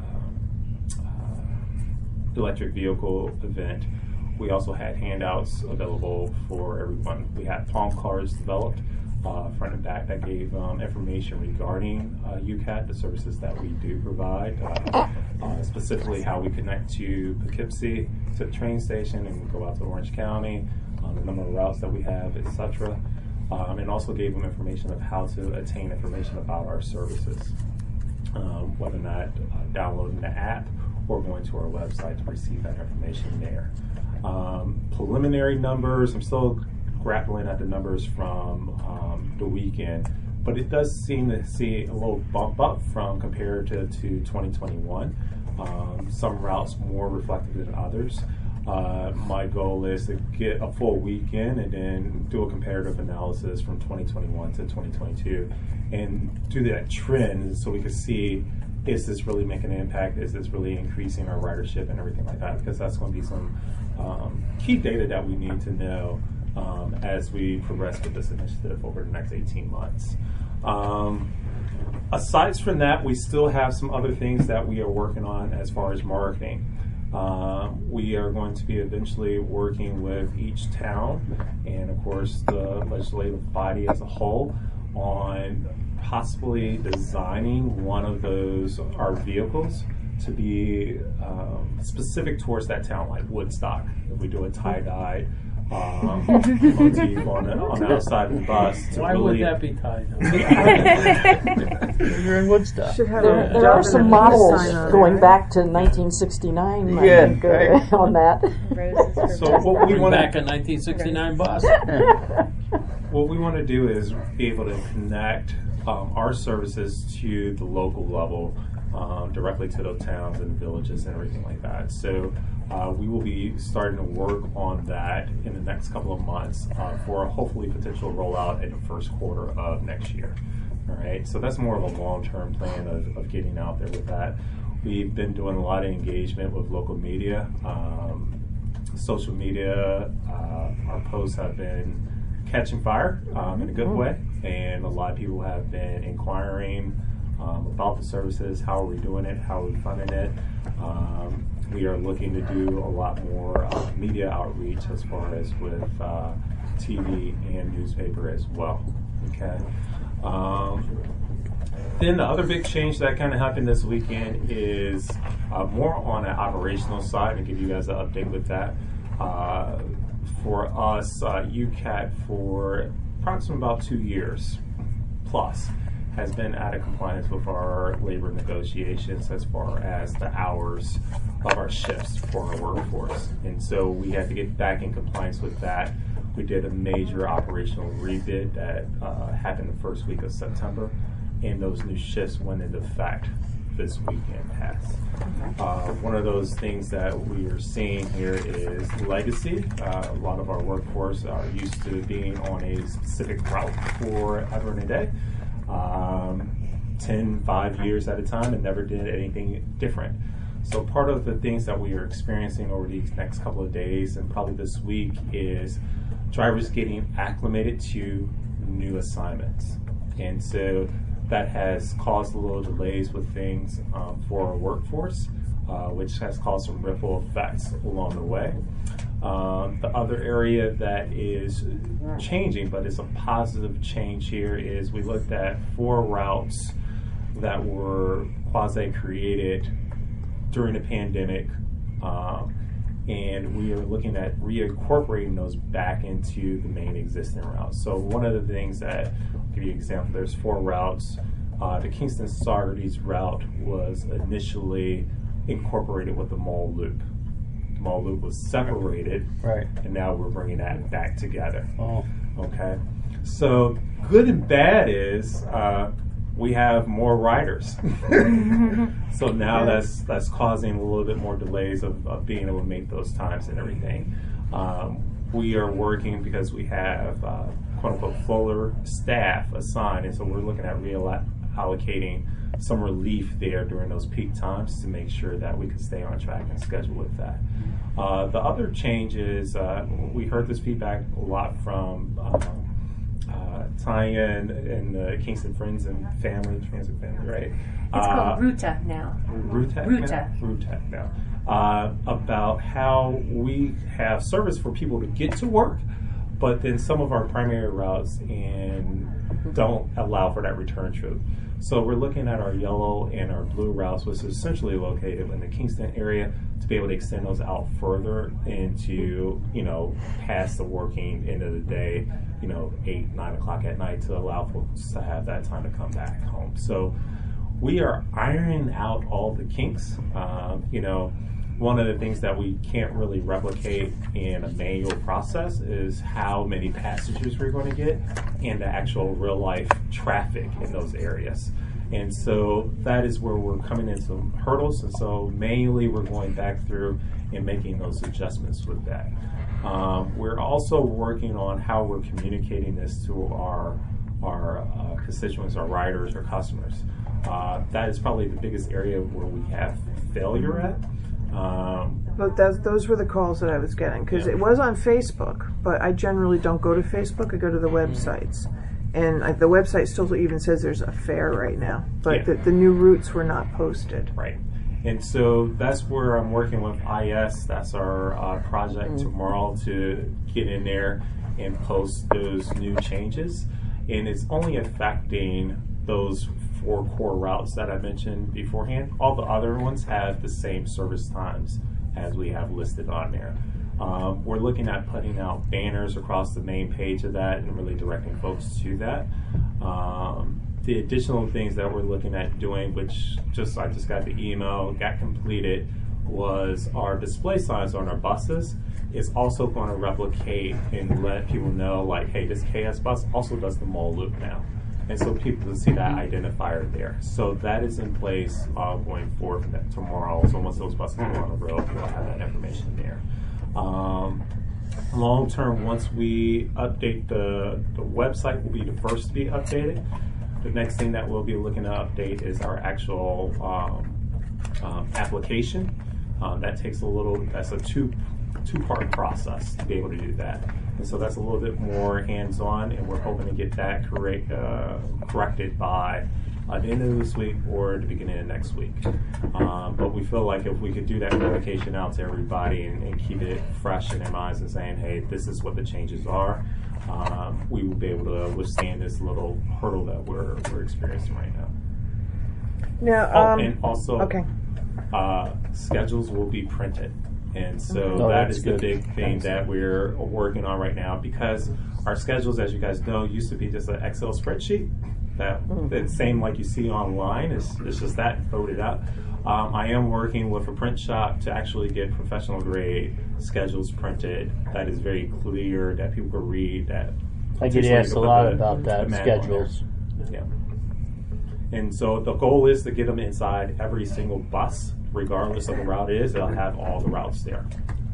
uh, electric vehicle event, we also had handouts available for everyone. We had palm cards developed, uh, front and back, that gave um, information regarding uh, U C A T, the services that we do provide, uh, uh, specifically how we connect to Poughkeepsie, to the train station, and we go out to Orange County, uh, the number of routes that we have, et cetera. Um, and also gave them information of how to attain information about our services, um, whether or not uh, downloading the app or going to our website to receive that information there. Um, preliminary numbers, I'm still grappling at the numbers from um, the weekend, but it does seem to see a little bump up from comparative to twenty twenty-one. Um, some routes more reflective than others. Uh, my goal is to get a full weekend and then do a comparative analysis from twenty twenty-one to twenty twenty-two and do that trend so we can see, is this really making an impact? Is this really increasing our ridership and everything like that? Because that's going to be some um, key data that we need to know um, as we progress with this initiative over the next eighteen months. Um, aside from that, we still have some other things that we are working on as far as marketing. Uh, we are going to be eventually working with each town and, of course, the legislative body as a whole on possibly designing one of those, our vehicles, to be um, specific towards that town, like Woodstock. If we do a tie-dye um, motif on the, on the outside of the bus. To Why really would that be tied? You're in Woodstock. Should have There, a there are some models sign on going there. back to nineteen sixty-nine, I Yeah, think, uh, right. on that. So what we We're want back in nineteen sixty-nine bus. What we want to do is be able to connect um, our services to the local level, um, directly to those towns and villages and everything like that. So uh, we will be starting to work on that in the next couple of months uh, for a hopefully potential rollout in the first quarter of next year. All right, so that's more of a long-term plan of, of getting out there with that. We've been doing a lot of engagement with local media, um, social media. Uh, our posts have been catching fire um, in a good way, and a lot of people have been inquiring um, about the services. How are we doing it? How are we funding it? Um, we are looking to do a lot more uh, media outreach as far as with uh, T V and newspaper as well. Okay. Um, then the other big change that kind of happened this weekend is uh, more on an operational side, to give you guys an update with that. Uh, for us, uh, U C A T for approximately about two years plus has been out of compliance with our labor negotiations as far as the hours of our shifts for our workforce. And so we had to get back in compliance with that. We did a major operational rebid that uh, happened the first week of September, and those new shifts went into effect this weekend past. Uh, one of those things that we are seeing here is legacy. Uh, a lot of our workforce are used to being on a specific route for ever and a day, um, ten, five years at a time, and never did anything different. So part of the things that we are experiencing over these next couple of days and probably this week is drivers getting acclimated to new assignments. And so that has caused a little delays with things um, for our workforce, uh, which has caused some ripple effects along the way. Um, the other area that is changing, but it's a positive change here, is we looked at four routes that were quasi-created during the pandemic, um, and we are looking at reincorporating those back into the main existing routes. So one of the things that, I'll give you an example, there's four routes. Uh, the Kingston-Saugerties route was initially incorporated with the Mall Loop. The Mall Loop was separated, right, and now we're bringing that back together. Oh. Okay, so good and bad is uh, we have more riders. So now that's that's causing a little bit more delays of, of being able to make those times and everything. Um, we are working because we have uh, quote unquote fuller staff assigned, and so we're looking at reallocating some relief there during those peak times to make sure that we can stay on track and schedule with that. Uh, the other change is uh, we heard this feedback a lot from um, uh, Tanya and, and the Kingston Friends and Family, Transit Family, right? It's uh, called Ruta now. Ruta? Ruta. Now? Ruta now. Uh, about how we have service for people to get to work, but then some of our primary routes and don't allow for that return trip. So we're looking at our yellow and our blue routes, which is essentially located in the Kingston area, to be able to extend those out further into, you know, past the working end of the day, you know, eight, nine o'clock at night, to allow folks to have that time to come back home. So we are ironing out all the kinks. Um, you know, one of the things that we can't really replicate in a manual process is how many passengers we're going to get and the actual real life traffic in those areas. And so that is where we're coming into some hurdles. And so manually we're going back through and making those adjustments with that. Um, we're also working on how we're communicating this to our, our uh, constituents, our riders, our customers. Uh, that is probably the biggest area where we have failure at. Um, But that's, those were the calls that I was getting, because Yeah. it was on Facebook, but I generally don't go to Facebook, I go to the websites. And I, the website still even says there's a fare right now, but Yeah. the, the new routes were not posted. Right. And so that's where I'm working with I S. That's our uh, project tomorrow to get in there and post those new changes. And it's only affecting those four core routes that I mentioned beforehand. All the other ones have the same service times as we have listed on there. Um, we're looking at putting out banners across the main page of that and really directing folks to that. Um, the additional things that we're looking at doing, which just I just got the email, got completed, was our display signs on our buses is also going to replicate and let people know, like, hey, this K S bus also does the mall loop now. And so people can see that identifier there. So that is in place uh, going forward from that tomorrow. So once those buses go on the road, we'll have that information there. Um, long term, once we update the, the website, will be the first to be updated. The next thing that we'll be looking to update is our actual um, um, application. Um, that takes a little, that's a two, two-part process to be able to do that. And so that's a little bit more hands-on, and we're hoping to get that correct, uh, corrected by uh, the end of this week or the beginning of next week. Um, but we feel like if we could do that notification out to everybody and, and keep it fresh in their minds and saying, hey, this is what the changes are, um, we will be able to withstand this little hurdle that we're, we're experiencing right now. Now, oh, um, and also, okay. uh, schedules will be printed. And so Oh, that that's is good. the big thing that we're working on right now, because our schedules, as you guys know, used to be just an Excel spreadsheet. That the same like you see online. It's, it's just that voted up. Um, I am working with a print shop to actually get professional grade schedules printed that is very clear, that people can read. That I get potentially asked can a put lot the- about that, the manual on there. schedules. Yeah. And so the goal is to get them inside every single bus, regardless of the route it is. They'll have all the routes there.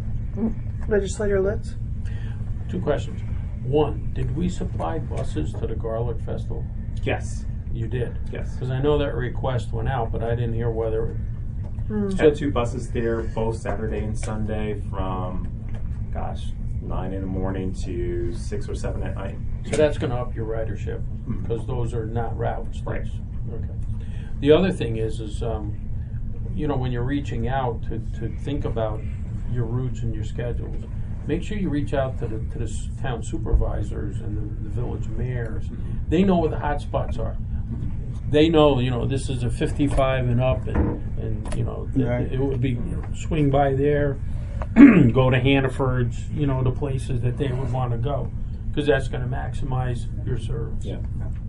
Legislator Litz? Two questions. One, did we supply buses to the Garlic Festival? Yes. You did? Yes. Because I know that request went out, but I didn't hear whether. Had two buses there, both Saturday and Sunday, from, gosh, nine in the morning to six or seven at night. So that's going to up your ridership, because those are not routes. Right. That's- Okay. The other thing is, is um, you know, when you're reaching out to, to think about your routes and your schedules, make sure you reach out to the to the s- town supervisors and the, the village mayors. They know where the hot spots are. They know, you know, this is a fifty-five and up, and, and you know, th- Right. it would be, you know, swing by there, go to Hannaford's, you know, the places that they would want to go, because that's going to maximize your service. Yeah.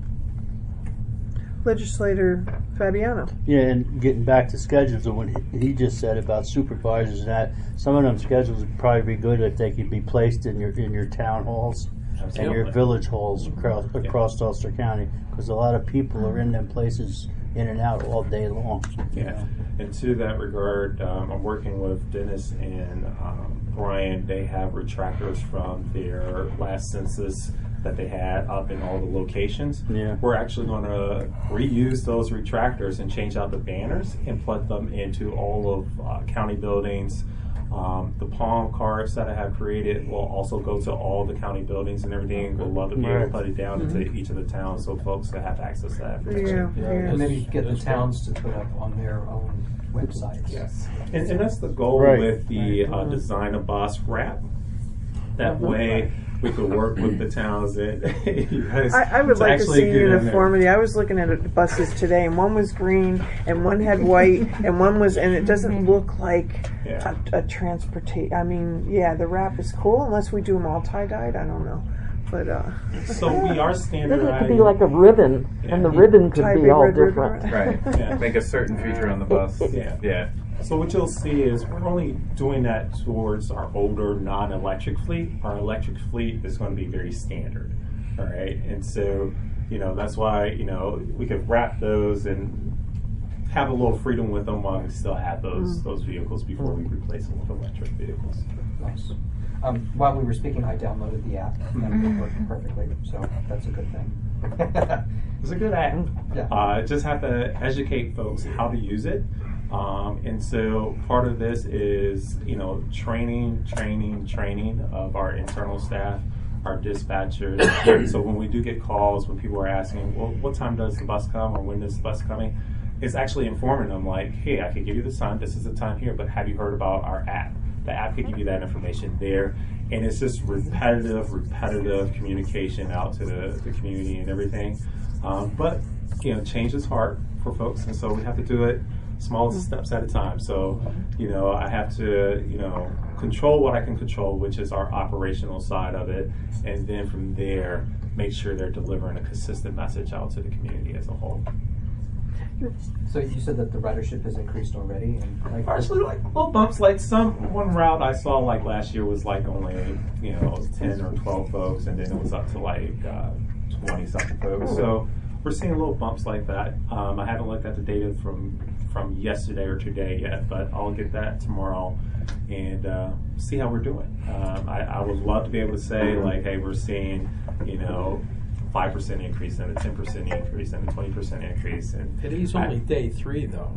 Legislator Fabiano? Yeah, and getting back to schedules, and what he- he just said about supervisors, and that some of them schedules would probably be good if they could be placed in your in your town halls and your Absolutely. village halls across across Ulster County, because a lot of people are in them places in and out all day long. you Yeah. know. And to that regard, um, I'm working with Dennis and um, Brian. They have retractors from their last census that they had up in all the locations. Yeah. We're actually going to reuse those retractors and change out the banners and plug them into all of uh, county buildings. Um, the palm cards that I have created will also go to all the county buildings and everything. We'll love to be able to Right. put it down into each of the towns so folks can have access to that information. Yeah, Yeah, yeah. and maybe get the That's towns to put up on their own websites. Yes, and, and that's the goal Right. with the uh, design a bus wrap. That way, we could work with the towns that you guys I, I would like to actually see get in there. uniformity. I was looking at it- buses today, and one was green, and one had white, and one was, and it doesn't look like Yeah. a, a transportation. I mean, yeah, the wrap is cool, unless we do them all tie-dyed. I don't know. but uh, So we are Maybe it standardizing. could be like a ribbon, and the Yeah. ribbon could Type be A all red ribbon, different. Right. Yeah. Make a certain feature on the bus. Yeah. Yeah. So what you'll see is we're only doing that towards our older non-electric fleet. Our electric fleet is going to be very standard, all right? And so, you know, that's why, you know, we could wrap those and have a little freedom with them while we still have those those vehicles before we replace them with electric vehicles. Nice. Um, while we were speaking, I downloaded the app and it worked perfectly, so that's a good thing. It's a good app. Yeah. Uh, just have to educate folks how to use it. Um, and so part of this is, you know, training, training, training of our internal staff, our dispatchers. So when we do get calls, when people are asking, well, what time does the bus come or when is the bus coming? It's actually informing them like, hey, I can give you this time, this is the time here, but have you heard about our app? The app can give you that information there. And it's just repetitive, repetitive communication out to the, the community and everything. Um, but, you know, change is hard for folks, and so we have to do it small steps at a time. So, you know, I have to, you know, control what I can control, which is our operational side of it, and then from there, make sure they're delivering a consistent message out to the community as a whole. So you said that the ridership has increased already, and like, Partially, like little bumps. Like some one route I saw like last year was like only you know ten or twelve folks, and then it was up to like uh, twenty something folks. So we're seeing little bumps like that. Um, I haven't looked at the data from from yesterday or today yet, but I'll get that tomorrow and uh, see how we're doing. Um, I, I would love to be able to say like, hey, we're seeing you know. five percent increase and a ten percent increase and a twenty percent increase. And It is only day three, though.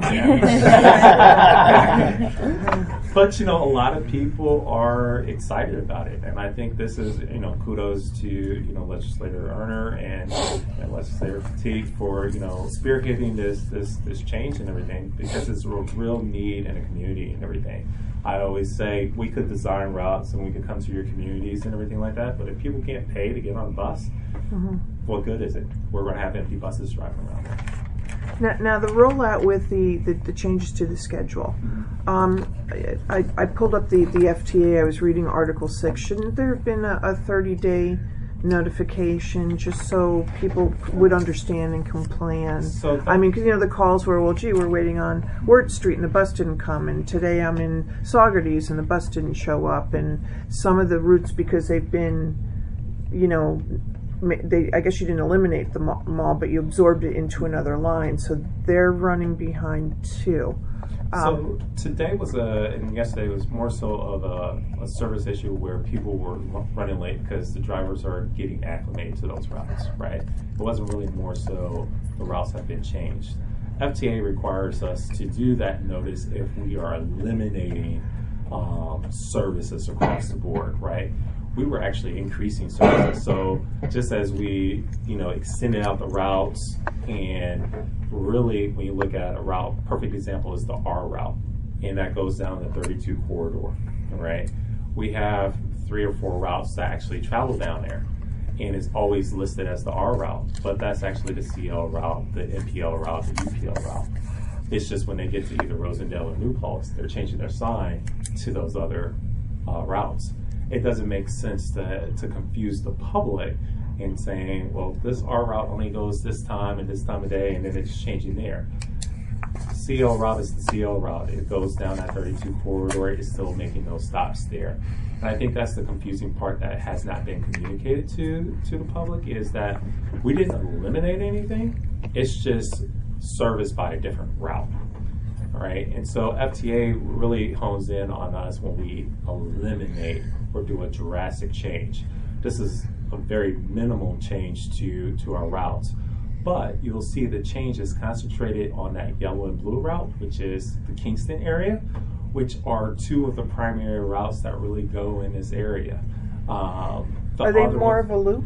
Yeah. But, you know, a lot of people are excited about it. And I think this is, you know, kudos to, you know, Legislator Erner and, and Legislator Fatigue for, you know, spearheading this, this, this change and everything because it's a real need in the community and everything. I always say we could design routes and we could come to your communities and everything like that, but if people can't pay to get on a bus, Mhm. what good is it? We're going to have empty buses driving around there. Now, now the rollout with the, the, the changes to the schedule. Um, I, I pulled up the, the F T A. I was reading Article six. Shouldn't there have been a, a thirty-day notification just so people would understand and can plan? So I mean, because, you know, the calls were, well, gee, we're waiting on Wirt Street and the bus didn't come, and today I'm in Saugerties and the bus didn't show up, and some of the routes, because they've been, you know, They, I guess you didn't eliminate the mall, but you absorbed it into another line, so they're running behind too. Um, so today was a, and yesterday was more so of a, a service issue where people were running late because the drivers are getting acclimated to those routes, right? It wasn't really more so the routes have been changed. F T A requires us to do that notice if we are eliminating um, services across the board, right? We were actually increasing services. So just as we, you know, extended out the routes, and really when you look at a route, perfect example is the R route, and that goes down the thirty-two corridor, right? We have three or four routes that actually travel down there, and it's always listed as the R route, but that's actually the C L route, the N P L route, the U P L route. It's just when they get to either Rosendale or New Paltz, they're changing their sign to those other uh, routes. It doesn't make sense to, to confuse the public in saying, well, this R route only goes this time and this time of day, and then it's changing there. C L route is the C L route. It goes down that thirty-two corridor. It's still making those stops there. And I think that's the confusing part that has not been communicated to, to the public is that we didn't eliminate anything. It's just serviced by a different route. All right, and so F T A really hones in on us when we eliminate or do a drastic change. This is a very minimal change to, to our routes, but you'll see the change is concentrated on that yellow and blue route, which is the Kingston area, which are two of the primary routes that really go in this area. Um, the Are they other more one, of a loop?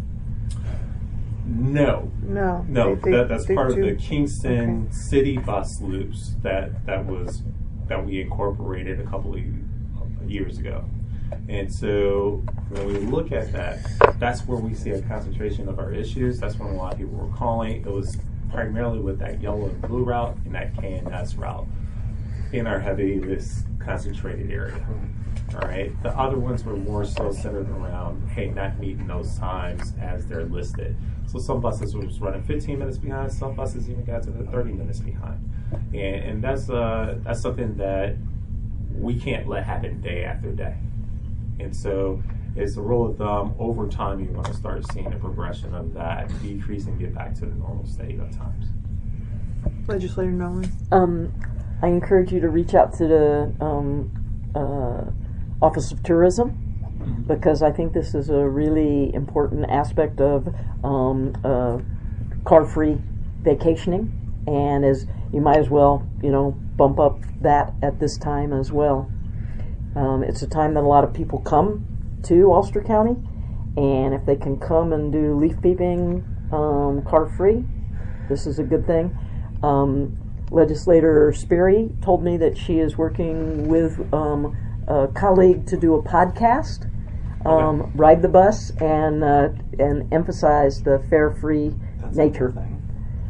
No. No. No, They- that, that's they part do- of the Kingston okay. city bus loops that, that was that we incorporated a couple of years ago. And so when we look at that, that's where we see a concentration of our issues. That's when a lot of people were calling. It was primarily with that yellow and blue route and that K and S route. in our heaviest concentrated area. All right. The other ones were more so centered around, hey, not meeting those times as they're listed. So some buses were just running fifteen minutes behind. Some buses even got to the thirty minutes behind, and, and that's uh, that's something that we can't let happen day after day. And so, it's a rule of thumb. Over time, you want to start seeing a progression of that decrease and get back to the normal state of times. Legislator Nolan. Um, I encourage you to reach out to the um, uh, Office of Tourism, because I think this is a really important aspect of um, uh, car-free vacationing, and as you might as well, you know, bump up that at this time as well. Um, it's a time that a lot of people come to Ulster County, and if they can come and do leaf peeping um, car-free, this is a good thing. Um, Legislator Sperry told me that she is working with um, a colleague to do a podcast, um, okay. Ride the Bus, and uh, and emphasize the fare-free That's nature. A cool thing.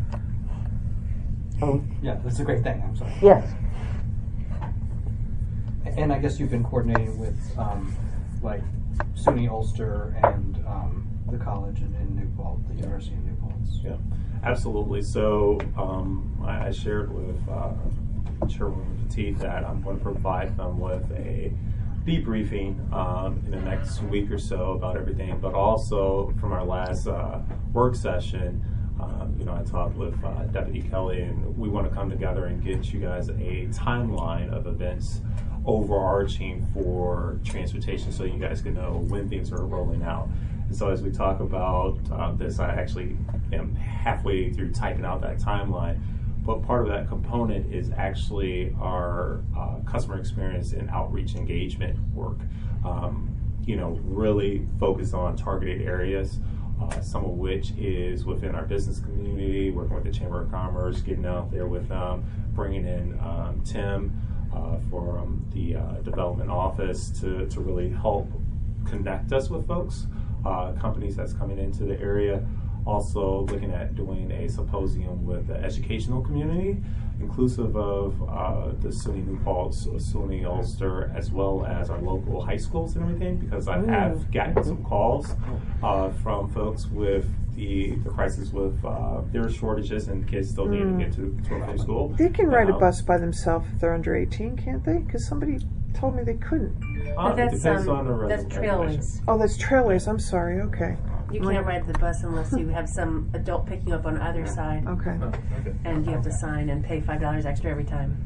Oh, yeah, that's a great thing. I'm sorry. Yes. And I guess you've been coordinating with um, like SUNY Ulster and um, the college in, in New Paltz, the University of New Paltz. Yeah, absolutely. So um, I, I shared with uh, Chairwoman Petit that I'm going to provide them with a debriefing um, in the next week or so about everything, but also from our last uh, work session, um, you know, I talked with uh, Deputy Kelly, and we want to come together and get you guys a timeline of events overarching for transportation, so you guys can know when things are rolling out. And so as we talk about uh, this, I actually am halfway through typing out that timeline, but part of that component is actually our uh, customer experience and outreach engagement work. Um, you know, really focus on targeted areas, uh, some of which is within our business community, working with the Chamber of Commerce, getting out there with them, bringing in um, Tim, Uh, for um, the uh, development office to, to really help connect us with folks, uh, companies that's coming into the area. Also looking at doing a symposium with the educational community, inclusive of uh, the SUNY New Paltz, SUNY Ulster, as well as our local high schools and everything, because I have gotten some calls uh, from folks with the, the crisis with uh, their shortages and kids still need Mm. to get to, to a high school. They can ride Um, a bus by themselves if they're under eighteen, can't they? Because somebody told me they couldn't. Uh, it that's, depends um, on the that's res- trailways. regulations. Oh, that's trailways. I'm sorry. Okay. You can't ride the bus unless you have some adult picking you up on either side. Okay. Oh, okay. And you have to sign and pay five dollars extra every time.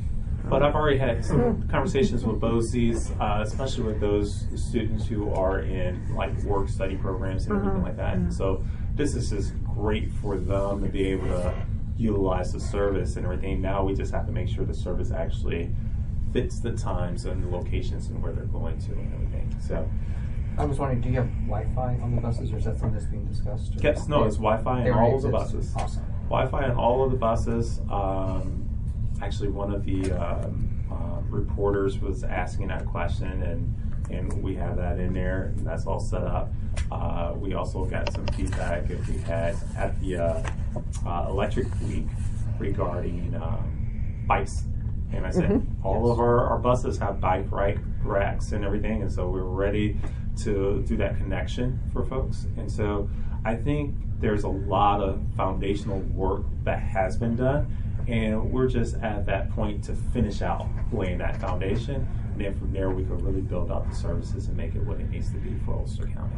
But I've already had some conversations with BOCES, uh, especially with those students who are in like work study programs and everything Uh-huh. like that. And so this is just great for them to be able to utilize the service and everything. Now we just have to make sure the service actually fits the times and the locations and where they're going to and everything. So. I was wondering, do you have Wi-Fi on the buses, or is that something that's being discussed? Or Yes, no, it's Wi-Fi in They all already of the exist. buses. Awesome. Wi-Fi in all of the buses. Um, actually, one of the um, uh, reporters was asking that question, and and we have that in there, and that's all set up. Uh, we also got some feedback that we had at the uh, uh, Electric Week regarding um, bikes. And I said, Mhm. all of our, our buses have bike rack, racks and everything, and so we're ready to do that connection for folks. And so I think there's a lot of foundational work that has been done, and we're just at that point to finish out laying that foundation. And then from there, we could really build out the services and make it what it needs to be for Ulster County.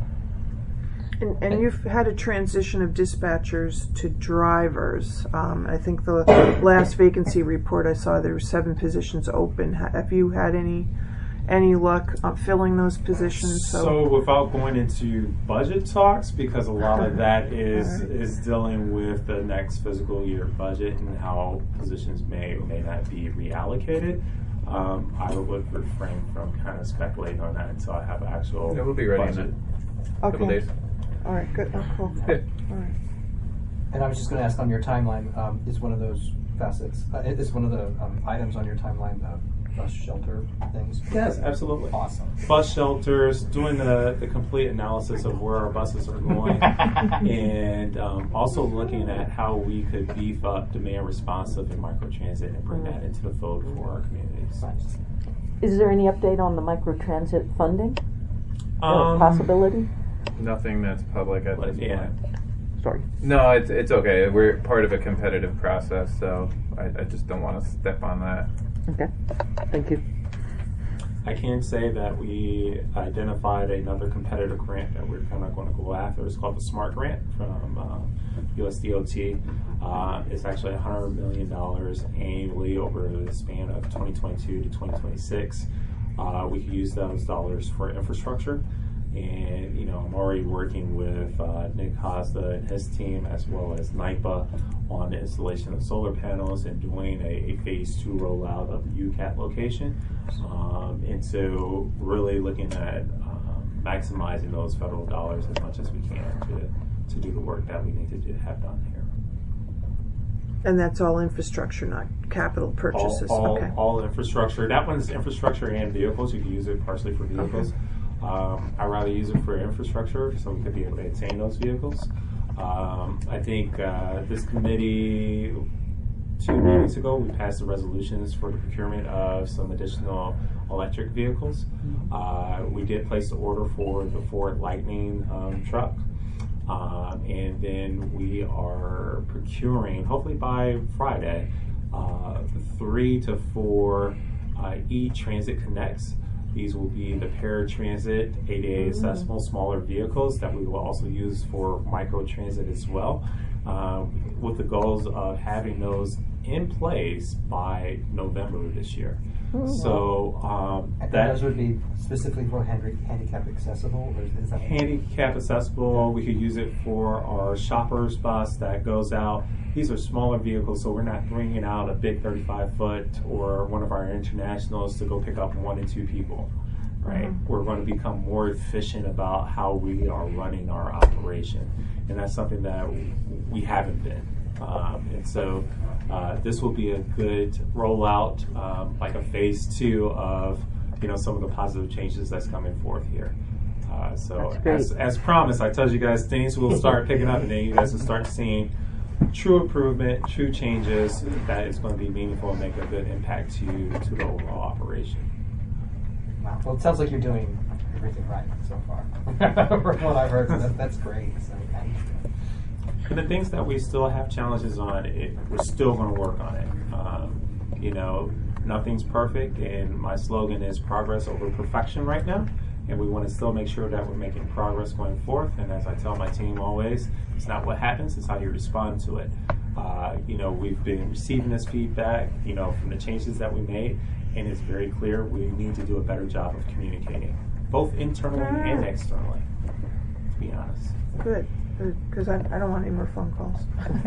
And, and you've had a transition of dispatchers to drivers. Um, I think the last vacancy report I saw, there were seven positions open. Ha- Have you had any any luck uh, filling those positions? So, So without going into budget talks, because a lot of that is Alright. is dealing with the next fiscal year budget and how positions may or may not be reallocated, um, I would refrain from kind of speculating on that until I have actual Yeah, we'll be ready in budget. a couple Okay. days. all right, good. Oh, cool. All right. And I was just going to ask, on your timeline, um, is one of those facets, uh, is one of the um, items on your timeline uh, bus shelter things? Yes, absolutely. Awesome. Bus shelters, doing the, the complete analysis of where our buses are going, and um, also looking at how we could beef up demand responsive and microtransit and bring that into the fold for our communities. Is there any update on the microtransit funding? Um, uh, possibility? Nothing that's public at this Yeah. point. Sorry. No, it's it's okay. We're part of a competitive process, so I, I just don't want to step on that. Okay. Thank you. I can say that we identified another competitive grant that we're kind of going to go after. It's called the SMART Grant from uh, U S D O T. Uh, it's actually one hundred million dollars annually over the span of twenty twenty-two to twenty twenty-six. Uh, we could use those dollars for infrastructure. And, you know, I'm already working with uh, Nick Hosda and his team, as well as NYPA, on the installation of solar panels and doing a, a phase two rollout of the U C A T location. Um, and so really looking at um, maximizing those federal dollars as much as we can to, to do the work that we need to do, have done here. And that's all infrastructure, not capital purchases. All, all, okay. all infrastructure. That one's infrastructure and vehicles. You can use it partially for vehicles. Okay. Um, I'd rather use it for infrastructure so we could be able to attain those vehicles. Um, I think uh, this committee, two meetings ago, we passed the resolutions for the procurement of some additional electric vehicles. Uh, we did place the order for the Ford Lightning um, truck. Um, and then we are procuring, hopefully by Friday, uh, three to four uh, E-Transit Connects. These will be the paratransit, A D A accessible, smaller vehicles that we will also use for microtransit as well, um, with the goals of having those in place by November of this year. Mm-hmm. So um, and that those would be specifically for handi- handicap accessible, or is that handicap accessible? We could use it for our shoppers bus that goes out. These are smaller vehicles, so we're not bringing out a big thirty-five foot or one of our internationals to go pick up one and two people, right? Mm-hmm. We're going to become more efficient about how we are running our operation, and that's something that we haven't been. Um, and so uh, this will be a good rollout, um, like a phase two of, you know, some of the positive changes that's coming forth here. Uh, so as, as promised, I told you guys things will start picking up, and then you guys will start seeing true improvement, true changes that is going to be meaningful and make a good impact to to the overall operation. Wow. Well, it sounds like you're doing everything right so far. From what I've heard, that, that's great. So thank you. And the things that we still have challenges on, it, we're still going to work on it. Um, you know, nothing's perfect, and my slogan is progress over perfection right now. And we want to still make sure that we're making progress going forth. And as I tell my team always, it's not what happens, it's how you respond to it. Uh, you know, we've been receiving this feedback, you know, from the changes that we made, and it's very clear we need to do a better job of communicating, both internally and externally, to be honest. Good, because I, I don't want any more phone calls.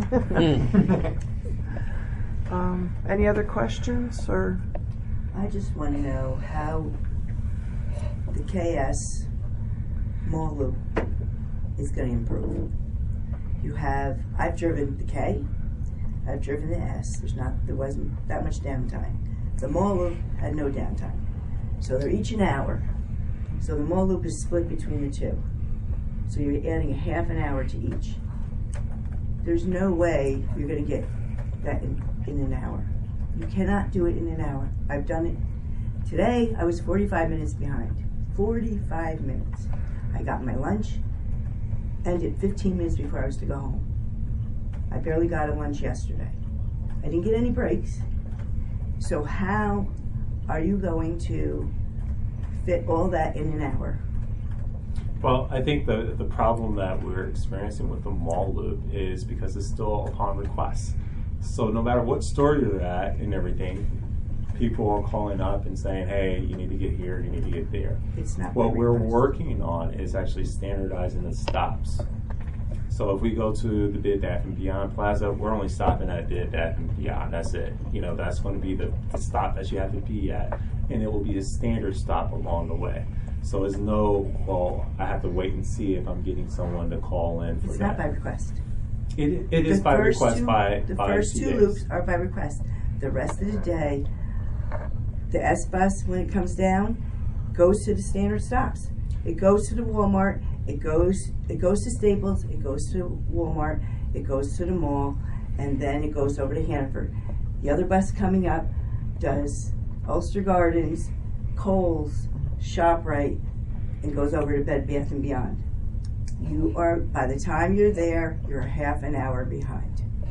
um, any other questions? Or I just want to know how the K S mall loop is going to improve. You have, I've driven the K, I've driven the S. There's not, there wasn't that much downtime. The mall loop had no downtime. So they're each an hour. So the mall loop is split between the two. So you're adding a half an hour to each. There's no way you're going to get that in, in an hour. You cannot do it in an hour. I've done it. Today, I was forty-five minutes behind. forty-five minutes. I got my lunch, ended fifteen minutes before I was to go home. I barely got a lunch yesterday. I didn't get any breaks. So how are you going to fit all that in an hour? Well, I think the, the problem that we're experiencing with the mall loop is because it's still upon request. So no matter what store you're at and everything, people are calling up and saying, hey, you need to get here, you need to get there. It's not what we're working on is actually standardizing the stops. So if we go to the Bed Bath and Beyond Plaza, we're only stopping at Bed Bath and Beyond. That's it. You know, that's going to be the, the stop that you have to be at, and it will be a standard stop along the way. So it's no, well, I have to wait and see if I'm getting someone to call in for it's that. It's not by request. It, it is by request two, by The by first two days. loops are by request. The rest of the day, the S bus, when it comes down, goes to the standard stops. It goes to the Walmart. It goes. It goes to Staples. It goes to Walmart. It goes to the mall, and then it goes over to Hannaford. The other bus coming up does Ulster Gardens, Kohl's, ShopRite, and goes over to Bed Bath and Beyond. You are, by the time you're there, you're half an hour behind.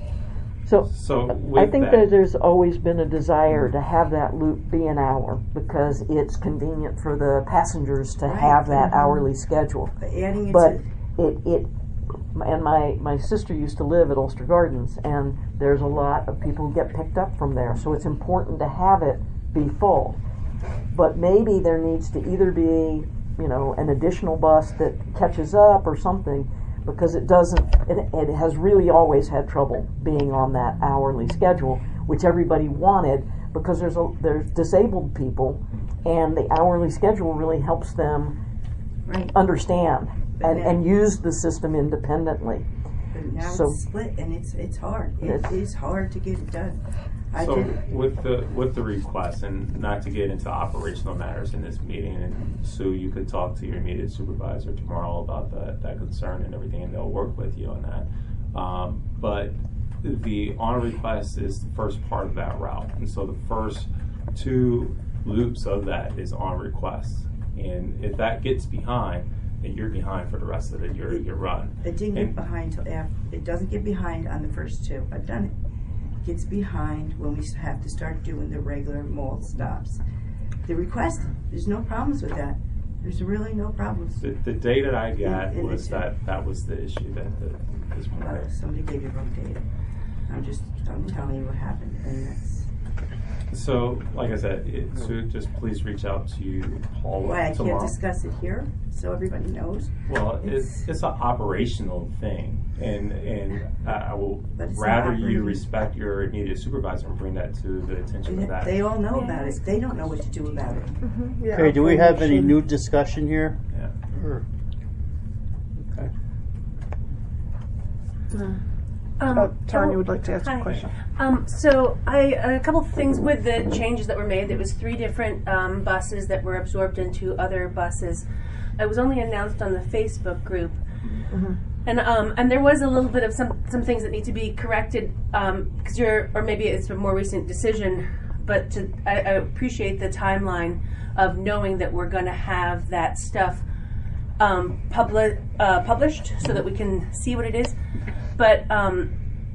So, So I with think that, that there's always been a desire to have that loop be an hour because it's convenient for the passengers to Right. have that Mhm. hourly schedule. But adding it But to it, it, and my, my sister used to live at Ulster Gardens, and there's a lot of people who get picked up from there, so it's important to have it be full. But maybe there needs to either be, you know, an additional bus that catches up or something, because it doesn't, it, it has really always had trouble being on that hourly schedule, which everybody wanted, because there's a, there's disabled people, and the hourly schedule really helps them Right. understand But and, now- and use the system independently. But now So- it's split, and it's it's hard. It It's- is hard to get it done. I so did it. with the with the request, and not to get into operational matters in this meeting, and Sue, you could talk to your immediate supervisor tomorrow about that, that concern and everything, and they'll work with you on that. Um, but the on request is the first part of that route, and so the first two loops of that is on request, and if that gets behind, then you're behind for the rest of the, your your run. It didn't And- get behind till after. It doesn't get behind on the first two. I've done it. It gets behind when we have to start doing the regular mall stops. The request, there's no problems with that. There's really no problems. The, the data I got And- and was it- that that was the issue that the, this Uh, morning. somebody gave you wrong data. I'm just, I'm telling you what happened, and that's So, like I said, it, so just please reach out to Paula why I tomorrow. can't discuss it here, so everybody knows. Well, it's it's an operational thing, and and I I will But it's not rather you operating. respect your immediate supervisor and bring that to the attention of that. They all know about it. They don't know what to do about it. Yeah, Okay, do we have any should- new discussion here? Yeah. Or- Okay. Uh, Um, Tanya would like to ask hi. a question. Um, so I a couple of things with the changes that were made. There was three different um, buses that were absorbed into other buses. It was only announced on the Facebook group, Mm-hmm. and um, and there was a little bit of some some things that need to be corrected because you're or maybe it's a more recent decision. But to, I, I appreciate the timeline of knowing that we're going to have that stuff um, public uh, published so that we can see what it is. But um,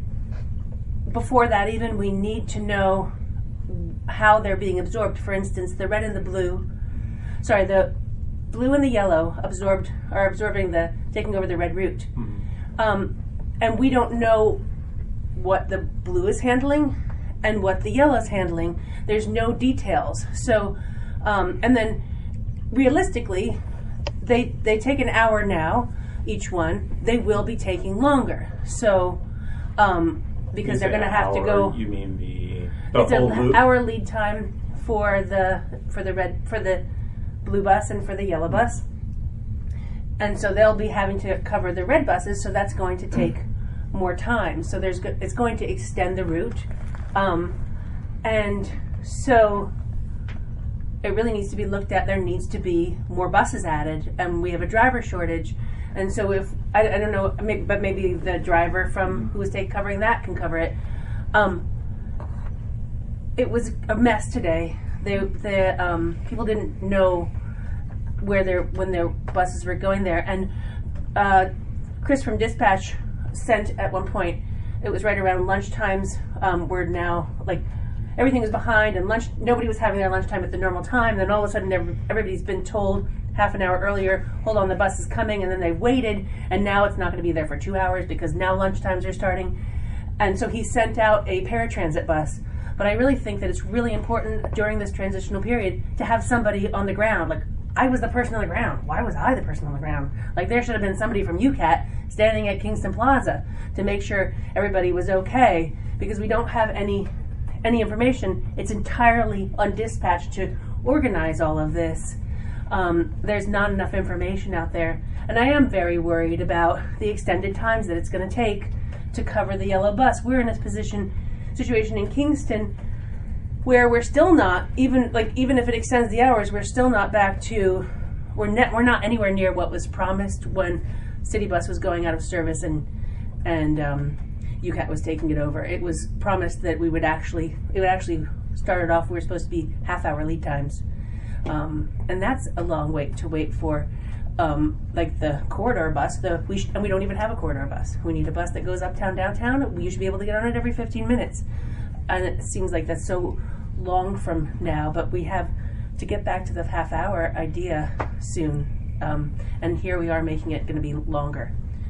before that, even, we need to know how they're being absorbed. For instance, the red and the blue, sorry, the blue and the yellow absorbed are absorbing the taking over the red route, um, and we don't know what the blue is handling and what the yellow is handling. There's no details. So, um, and then realistically, they they take an hour now. Each one, they will be taking longer. So, um, because You they're say going to have to hour, go. You mean the the It's whole an loop? hour lead time for the for the red for the blue bus and for the yellow bus, and so they'll be having to cover the red buses. So that's going to take more time. So there's go- it's going to extend the route, um, and so it really needs to be looked at. There needs to be more buses added, and we have a driver shortage. And so if I, I don't know, maybe, but maybe the driver from who was take covering that can cover it. Um, it was a mess today. They, the um, people didn't know where their when their buses were going there, and uh, Chris from dispatch sent at one point. It was right around lunch times. Um, we're now like everything was behind, and lunch. Nobody was having their lunchtime at the normal time. Then all of a sudden, every, everybody's been told half an hour earlier, hold on, the bus is coming, and then they waited, and now it's not going to be there for two hours because now lunch times are starting. And so he sent out a paratransit bus. But I really think that it's really important during this transitional period to have somebody on the ground. Like, I was the person on the ground. Why was I the person on the ground? Like, there should have been somebody from U C A T standing at Kingston Plaza to make sure everybody was okay, because we don't have any any information. It's entirely on dispatch to organize all of this. Um, there's not enough information out there, and I am very worried about the extended times that it's going to take to cover the yellow bus. We're in a position situation in Kingston where we're still not even like even if it extends the hours, we're still not back to we're net we're not anywhere near what was promised when City Bus was going out of service and and um, U C A T was taking it over. It was promised that we would actually it would actually started off we were supposed to be half hour lead times, um, and that's a long wait to wait for. Um, like the corridor bus, the we sh- and we don't even have a corridor bus. We need a bus that goes uptown, downtown. We should be able to get on it every fifteen minutes, and it seems like that's so long from now. But we have to get back to the half hour idea soon, um, and here we are making it going to be longer.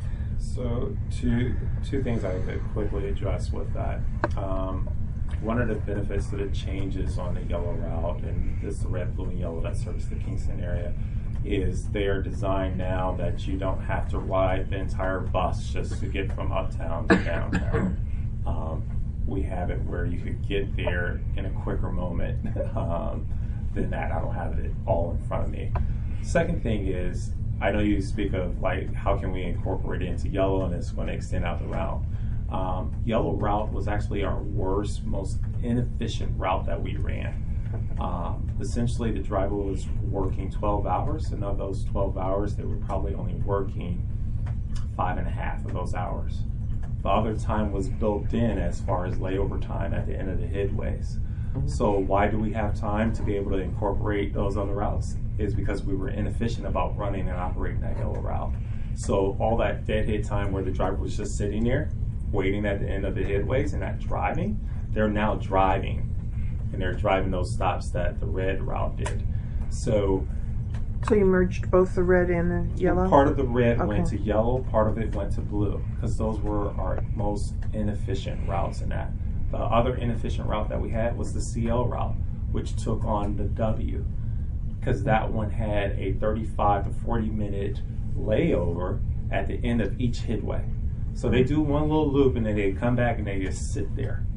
So two two things I could quickly address with that. Um, one of the benefits of the changes on the yellow route, and this is the red, blue, and yellow that serves the Kingston area, is they are designed now that you don't have to ride the entire bus just to get from uptown to downtown. Um, we have it where you could get there in a quicker moment um, than that. I don't have it all in front of me. Second thing is, I know you speak of like how can we incorporate it into yellow and it's going to extend out the route. Um, yellow route was actually our worst, most inefficient route that we ran. Um, essentially, the driver was working twelve hours, and of those twelve hours, they were probably only working five and a half of those hours. The other time was built in as far as layover time at the end of the headways. So why do we have time to be able to incorporate those other routes? Is because we were inefficient about running and operating that yellow route. So all that deadhead time where the driver was just sitting there, waiting at the end of the headways and not driving, they're now driving. And they're driving those stops that the red route did. So So you merged both the red and the yellow? part of the red Okay. went to yellow, part of it went to blue, because those were our most inefficient routes in that. The other inefficient route that we had was the C L route, which took on the W, because that one had a thirty-five to forty minute layover at the end of each headway. So they do one little loop and then they come back and they just sit there.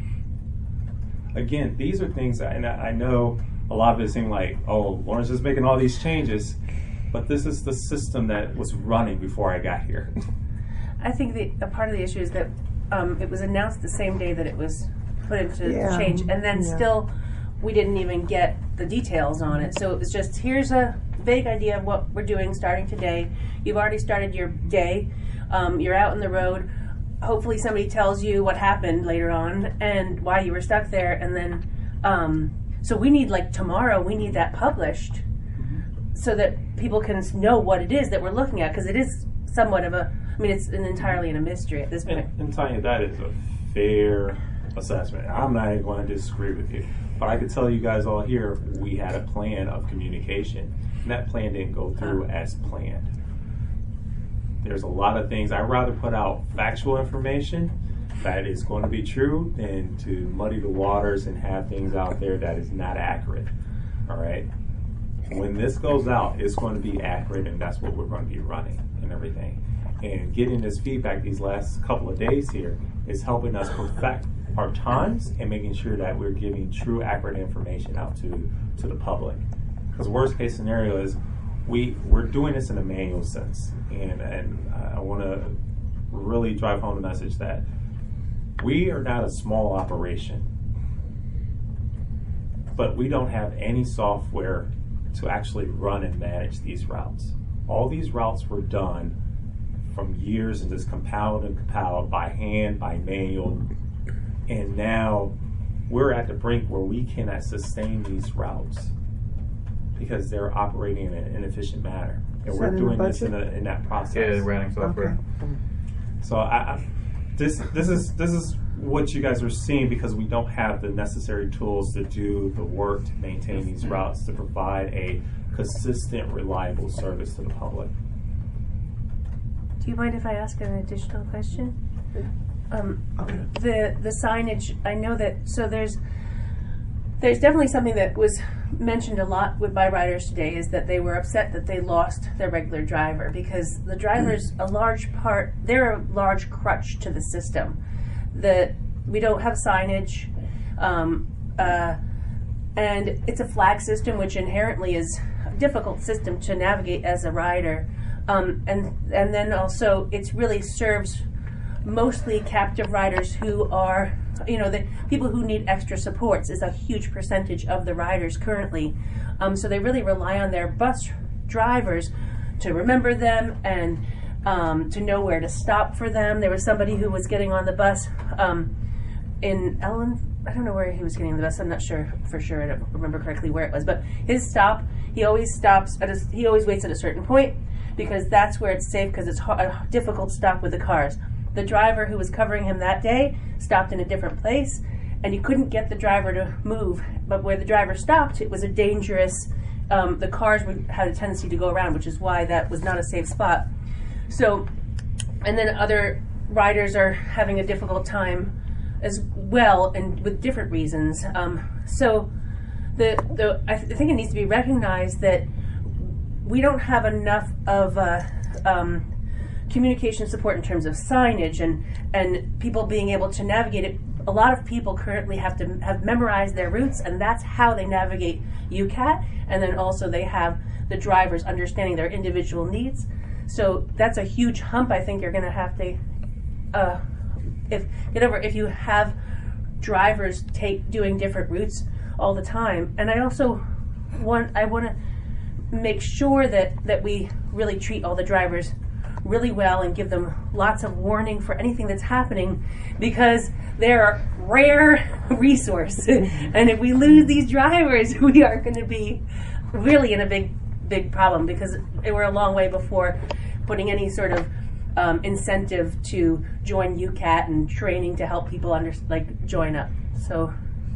Again, these are things, that, and I know a lot of it seemed like, oh, Lawrence is making all these changes, but this is the system that was running before I got here. I think the a part of the issue is that um, it was announced the same day that it was put into Yeah. change, and then Yeah. still we didn't even get the details on it. So it was just, here's a vague idea of what we're doing starting today. You've already started your day. Um, you're out on the road. Hopefully somebody tells you what happened later on and why you were stuck there. And then, um, so we need, like tomorrow, we need that published so that people can know what it is that we're looking at, because it is somewhat of a, I mean, it's an entirely in a mystery at this point. And, and Tanya, that is a fair assessment. I'm not even going to disagree with you. But I could tell you guys all here, we had a plan of communication, and that plan didn't go through as planned. There's a lot of things. I'd rather put out factual information that is going to be true than to muddy the waters and have things out there that is not accurate. All right? When this goes out, it's going to be accurate, and that's what we're going to be running and everything. And getting this feedback these last couple of days here is helping us perfect our times and making sure that we're giving true, accurate information out to, to the public. Because worst case scenario is we, we're doing this in a manual sense. And, and I want to really drive home the message that we are not a small operation, but we don't have any software to actually run and manage these routes. All these routes were done from years and just compiled and compiled by hand, by manual. And now we're at the brink where we cannot sustain these routes because they're operating in an inefficient manner. And Is we're that in the doing this in, a, budget? in that process. Yeah, running software. Okay. So I, I, this this is this is what you guys are seeing because we don't have the necessary tools to do the work to maintain these routes to provide a consistent, reliable service to the public. Do you mind if I ask an additional question? Um, the the signage, I know that, so there's there's definitely something that was mentioned a lot with by riders today is that they were upset that they lost their regular driver because the driver's a large part, they're a large crutch to the system. That we don't have signage, um, uh, and it's a flag system which inherently is a difficult system to navigate as a rider. Um, and and then also it really serves mostly captive riders who are you know, the people who need extra supports is a huge percentage of the riders currently. Um, so they really rely on their bus drivers to remember them and um, to know where to stop for them. There was somebody who was getting on the bus um, in Ellen. I don't know where he was getting on the bus. I'm not sure for sure. I don't remember correctly where it was. But his stop, he always stops at a, he always waits at a certain point because that's where it's safe because it's a difficult stop with the cars. The driver who was covering him that day stopped in a different place, and you couldn't get the driver to move. But where the driver stopped, it was a dangerous. Um, the cars would, had a tendency to go around, which is why that was not a safe spot. So, and then other riders are having a difficult time as well, and with different reasons. Um, so, the the I th- think it needs to be recognized that we don't have enough of uh, um, communication support in terms of signage and and people being able to navigate it. A lot of people currently have to have memorized their routes, and that's how they navigate U C A T. And then also they have the drivers understanding their individual needs. So that's a huge hump. I think you're going to have to uh, if get over if you have drivers take doing different routes all the time. And I also want I want to make sure that that we really treat all the drivers really well and give them lots of warning for anything that's happening, because they're a rare resource. And if we lose these drivers, we are going to be really in a big big problem, because we're a long way before putting any sort of um, incentive to join U C A T and training to help people under like join up. So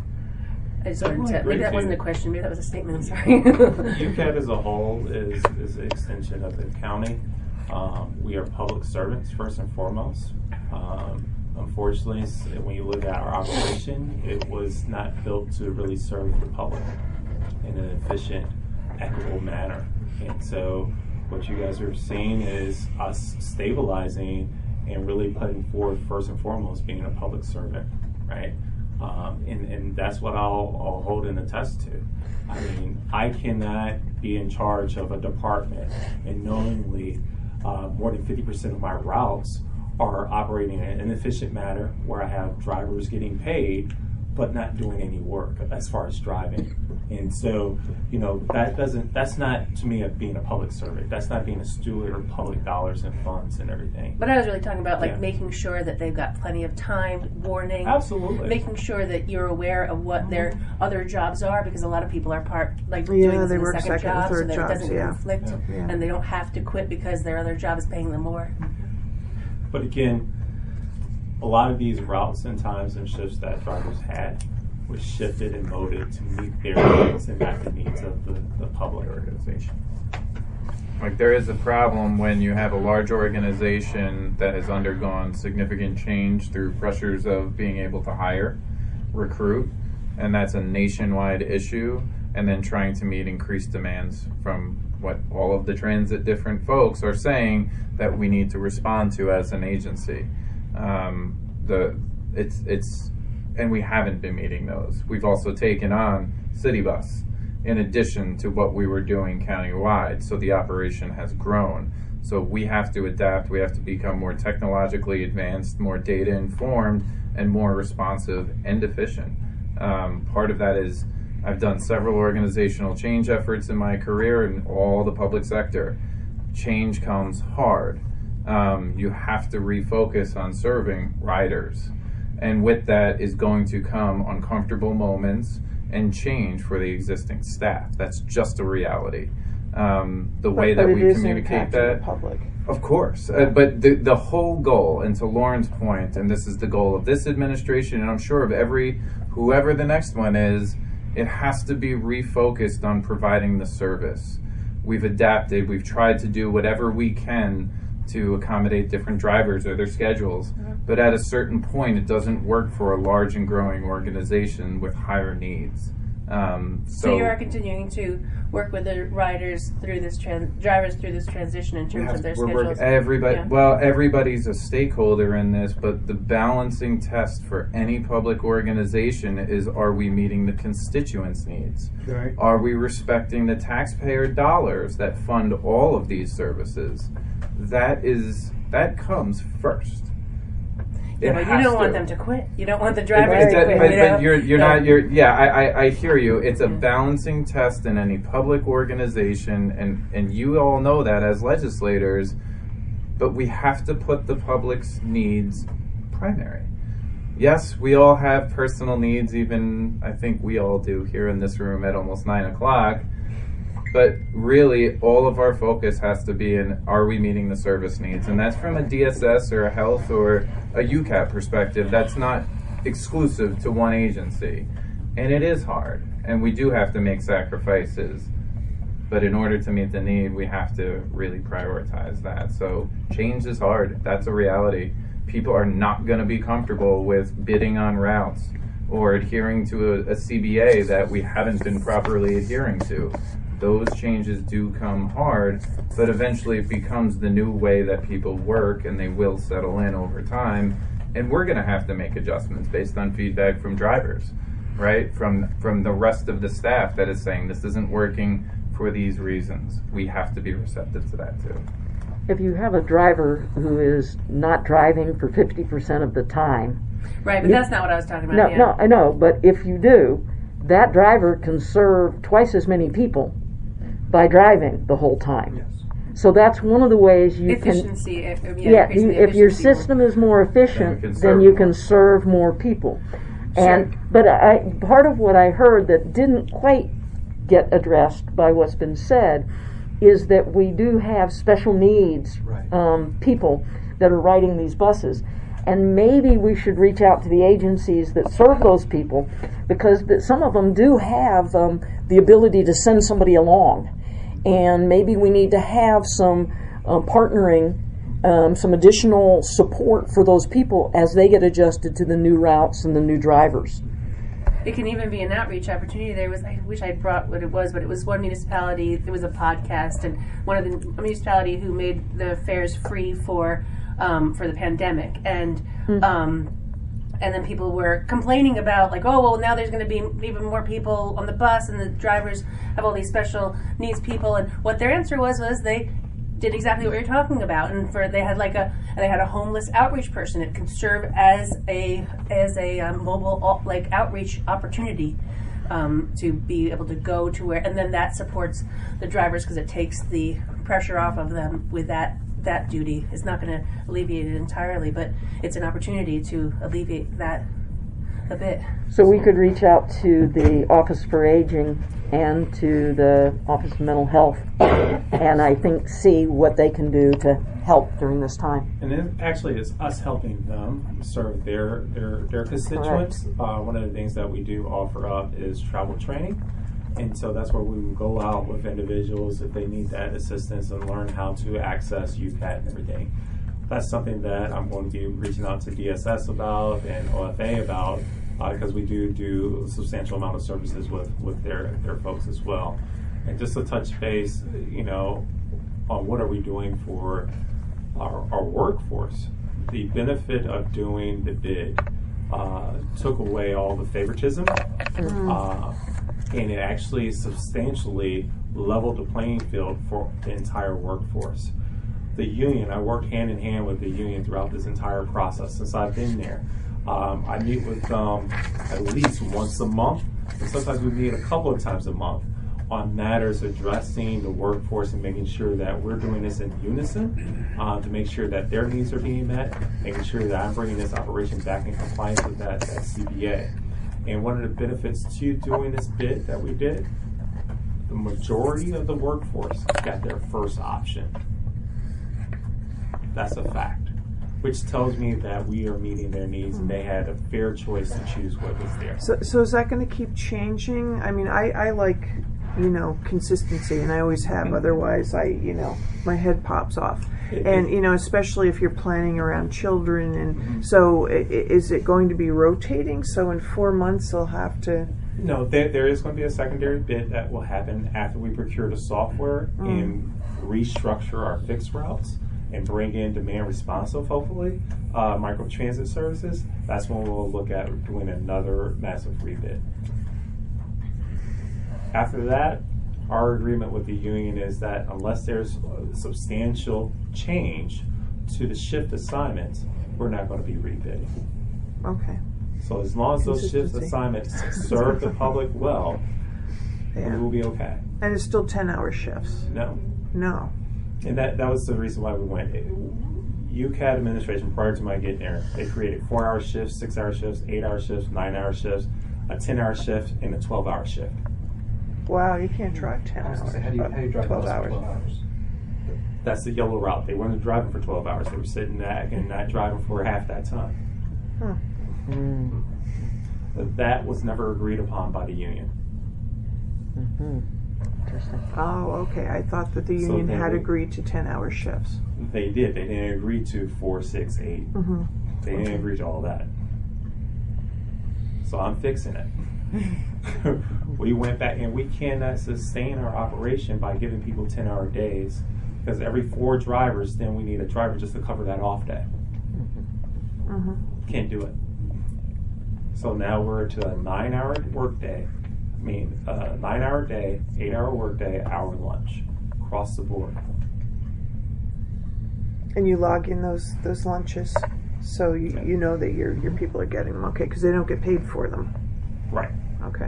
I just wanted to, maybe that wasn't a question, maybe that was a statement, I'm sorry. U C A T as a whole is, is an extension of the county. Um, we are public servants first and foremost. Um, unfortunately, when you look at our operation, it was not built to really serve the public in an efficient, equitable manner. And so what you guys are seeing is us stabilizing and really putting forward first and foremost being a public servant, right? Um, and, and that's what I'll, I'll hold and attest to. I mean, I cannot be in charge of a department and knowingly uh, more than fifty percent of my routes are operating in an inefficient manner where I have drivers getting paid but not doing any work as far as driving. And so, you know, that doesn't, that's not to me of being a public servant. That's not being a steward of public dollars and funds and everything. But I was really talking about like Yeah. making sure that they've got plenty of time, warning. Absolutely. Making sure that you're aware of what their other jobs are, because a lot of people are part, like Yeah, doing this they in a work second, second and job, third so that jobs, it doesn't yeah. conflict, Yeah. Yeah. and they don't have to quit because their other job is paying them more. But again, a lot of these routes and times and shifts that drivers had was shifted and molded to meet their needs and not the needs of the, the public organization. Like, there is a problem when you have a large organization that has undergone significant change through pressures of being able to hire, recruit, and that's a nationwide issue, and then trying to meet increased demands from what all of the transit different folks are saying that we need to respond to as an agency. Um, the it's it's and we haven't been meeting those. We've also taken on City Bus in addition to what we were doing countywide, so the operation has grown. So we have to adapt, we have to become more technologically advanced, more data informed, and more responsive and efficient. Um, part of that is I've done several organizational change efforts in my career in all the public sector. Change comes hard. Um, you have to refocus on serving riders. And with that is going to come uncomfortable moments and change for the existing staff. That's just a reality. Um, the But- way but that it we is communicate impacting that, the public. of course. Uh, but the, the whole goal, and to Lauren's point, and this is the goal of this administration, and I'm sure of every, whoever the next one is, it has to be refocused on providing the service. We've adapted, we've tried to do whatever we can to accommodate different drivers or their schedules. Mm-hmm. But at a certain point, it doesn't work for a large and growing organization with higher needs. Um, So, so you are continuing to work with the riders through this tran- drivers through this transition in we terms have- of their we're schedules. working- everybody, Yeah. well, everybody's a stakeholder in this, but the balancing test for any public organization is: are we meeting the constituents' needs? Right. Are we respecting the taxpayer dollars that fund all of these services? That is that comes first. Yeah, but you has don't want to. them to quit. You don't want the It- drivers it's to a- quit. but, you know? but you're you're Yeah. not you're yeah I, I, I hear you. It's a balancing test in any public organization, and and you all know that as legislators. But we have to put the public's needs primary. Yes, we all have personal needs. Even I think we all do here in this room at almost nine o'clock. But really, all of our focus has to be in, are we meeting the service needs? And that's from a D S S or a health or a U C A P perspective. That's not exclusive to one agency. And it is hard. And we do have to make sacrifices. But in order to meet the need, we have to really prioritize that. So change is hard. That's a reality. People are not going to be comfortable with bidding on routes or adhering to a, a C B A that we haven't been properly adhering to. Those changes do come hard, but eventually it becomes the new way that people work, and they will settle in over time. And we're going to have to make adjustments based on feedback from drivers, right? From from the rest of the staff that is saying this isn't working for these reasons. We have to be receptive to that too. If you have a driver who is not driving for fifty percent of the time, Right, but you- that's not what I was talking about. No, yeah. no, I know, but if you do, that driver can serve twice as many people by driving the whole time. So that's one of the ways you Efficiency, if- can. yeah, Yeah, increasing you, the if your efficiency. system is more efficient, Then you can then serve you more. can serve more people. Sure. And but I part of what I heard that didn't quite get addressed by what's been said is that we do have special needs um, people that are riding these buses. And maybe we should reach out to the agencies that serve those people, because that some of them do have um, the ability to send somebody along. And maybe we need to have some uh, partnering, um, some additional support for those people as they get adjusted to the new routes and the new drivers. It can even be an outreach opportunity. There was, I wish I brought what it was, but it was one municipality. There was a podcast, and one of the a municipality who made the fares free for um, for the pandemic, and Mm-hmm. um, and then people were complaining about like, oh well, now there's going to be even more people on the bus, and the drivers have all these special needs people. And what their answer was was they did exactly what you're talking about, and for they had like a they had a homeless outreach person. It can serve as a as a um, mobile like outreach opportunity um, to be able to go to where, and then that supports the drivers because it takes the pressure off of them with that that duty. It's not going to alleviate it entirely, but it's an opportunity to alleviate that a bit. So we could reach out to the Office for Aging and to the Office of Mental Health, and I think see what they can do to help during this time. And it actually is us helping them serve their their, their constituents. Uh, one of the things that we do offer up is travel training. And so that's where we will go out with individuals if they need that assistance and learn how to access U C A T and everything. That's something that I'm going to be reaching out to D S S about and O F A about, because uh, we do do a substantial amount of services with, with their, their folks as well. And just to touch base, you know, on what are we doing for our, our workforce. The benefit of doing the bid uh, took away all the favoritism. Mm-hmm. Uh, and it actually substantially leveled the playing field for the entire workforce. The union, I worked hand in hand with the union throughout this entire process since I've been there. Um, I meet with them at least once a month, and sometimes we meet a couple of times a month on matters addressing the workforce and making sure that we're doing this in unison uh, to make sure that their needs are being met, making sure that I'm bringing this operation back in compliance with that, that C B A. And one of the benefits to doing this bid that we did, the majority of the workforce got their first option. That's a fact, which tells me that we are meeting their needs and they had a fair choice to choose what was there. So, so is that going to keep changing? I mean, I, I like, you know, consistency, and I always have. Otherwise, I, you know, my head pops off. And, you know, especially if you're planning around children. And Mm-hmm. so i- i- is it going to be rotating? So in four months they'll have to... No, there, there is going to be a secondary bid that will happen after we procure the software Mm. and restructure our fixed routes and bring in demand responsive, hopefully, uh, microtransit services. That's when we'll look at doing another massive rebid. After that, our agreement with the union is that unless there's a substantial change to the shift assignments, we're not going to be rebidding. Okay. So as long as those shift Consistency. assignments serve the public well, Yeah. we will be okay. And it's still ten-hour shifts. No. No. And that, that was the reason why we went. U C A D administration, prior to my getting there, they created four-hour shifts, six-hour shifts, eight-hour shifts, nine-hour shifts, a ten-hour shift, and a twelve-hour shift. Wow, you can't drive ten I was hours. gonna say, how do you, how do you drive twelve the bus for hours. twelve hours? That's the yellow route. They weren't driving for twelve hours. They were sitting back and not driving for half that time. Huh. Mm. But that was never agreed upon by the union. Mm-hmm. Interesting. Oh, okay. I thought that the So union they had would- agreed to ten-hour shifts. They did. They didn't agree to four, six, eight. Mm-hmm. They didn't agree to all that. So I'm fixing it. We went back and we cannot sustain our operation by giving people ten-hour days, because every four drivers, then we need a driver just to cover that off day. Mm-hmm. Can't do it. So now we're to a nine-hour workday. I mean, uh, nine-hour day, eight-hour workday, hour lunch, across the board. And you log in those those lunches, so you, you know that your your people are getting them. Okay, because they don't get paid for them. Right. Okay.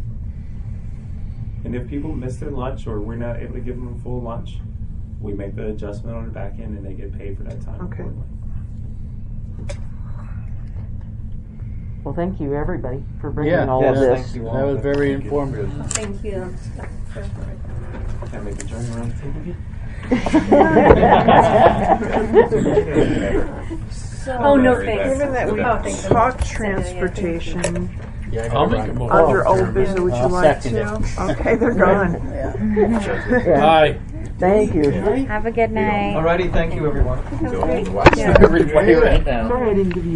And if people miss their lunch or we're not able to give them a full lunch, we make the adjustment on the back end and they get paid for that time. Okay. accordingly. Well, thank you, everybody, for bringing Yeah, all yes, of this. thank you all. That was very informative. Thank you. Can I make a journey around the table again? Oh, no thanks. Given that we Oh, thanks. talked transportation Yeah, I'll make a motion. under Oh, old business, would you I'll like second to? it. Okay, they're gone. Aye. Thank you. Have a good night. Alrighty, thank you, everyone. Go and watch Yeah. the replay right now. Sorry I didn't give you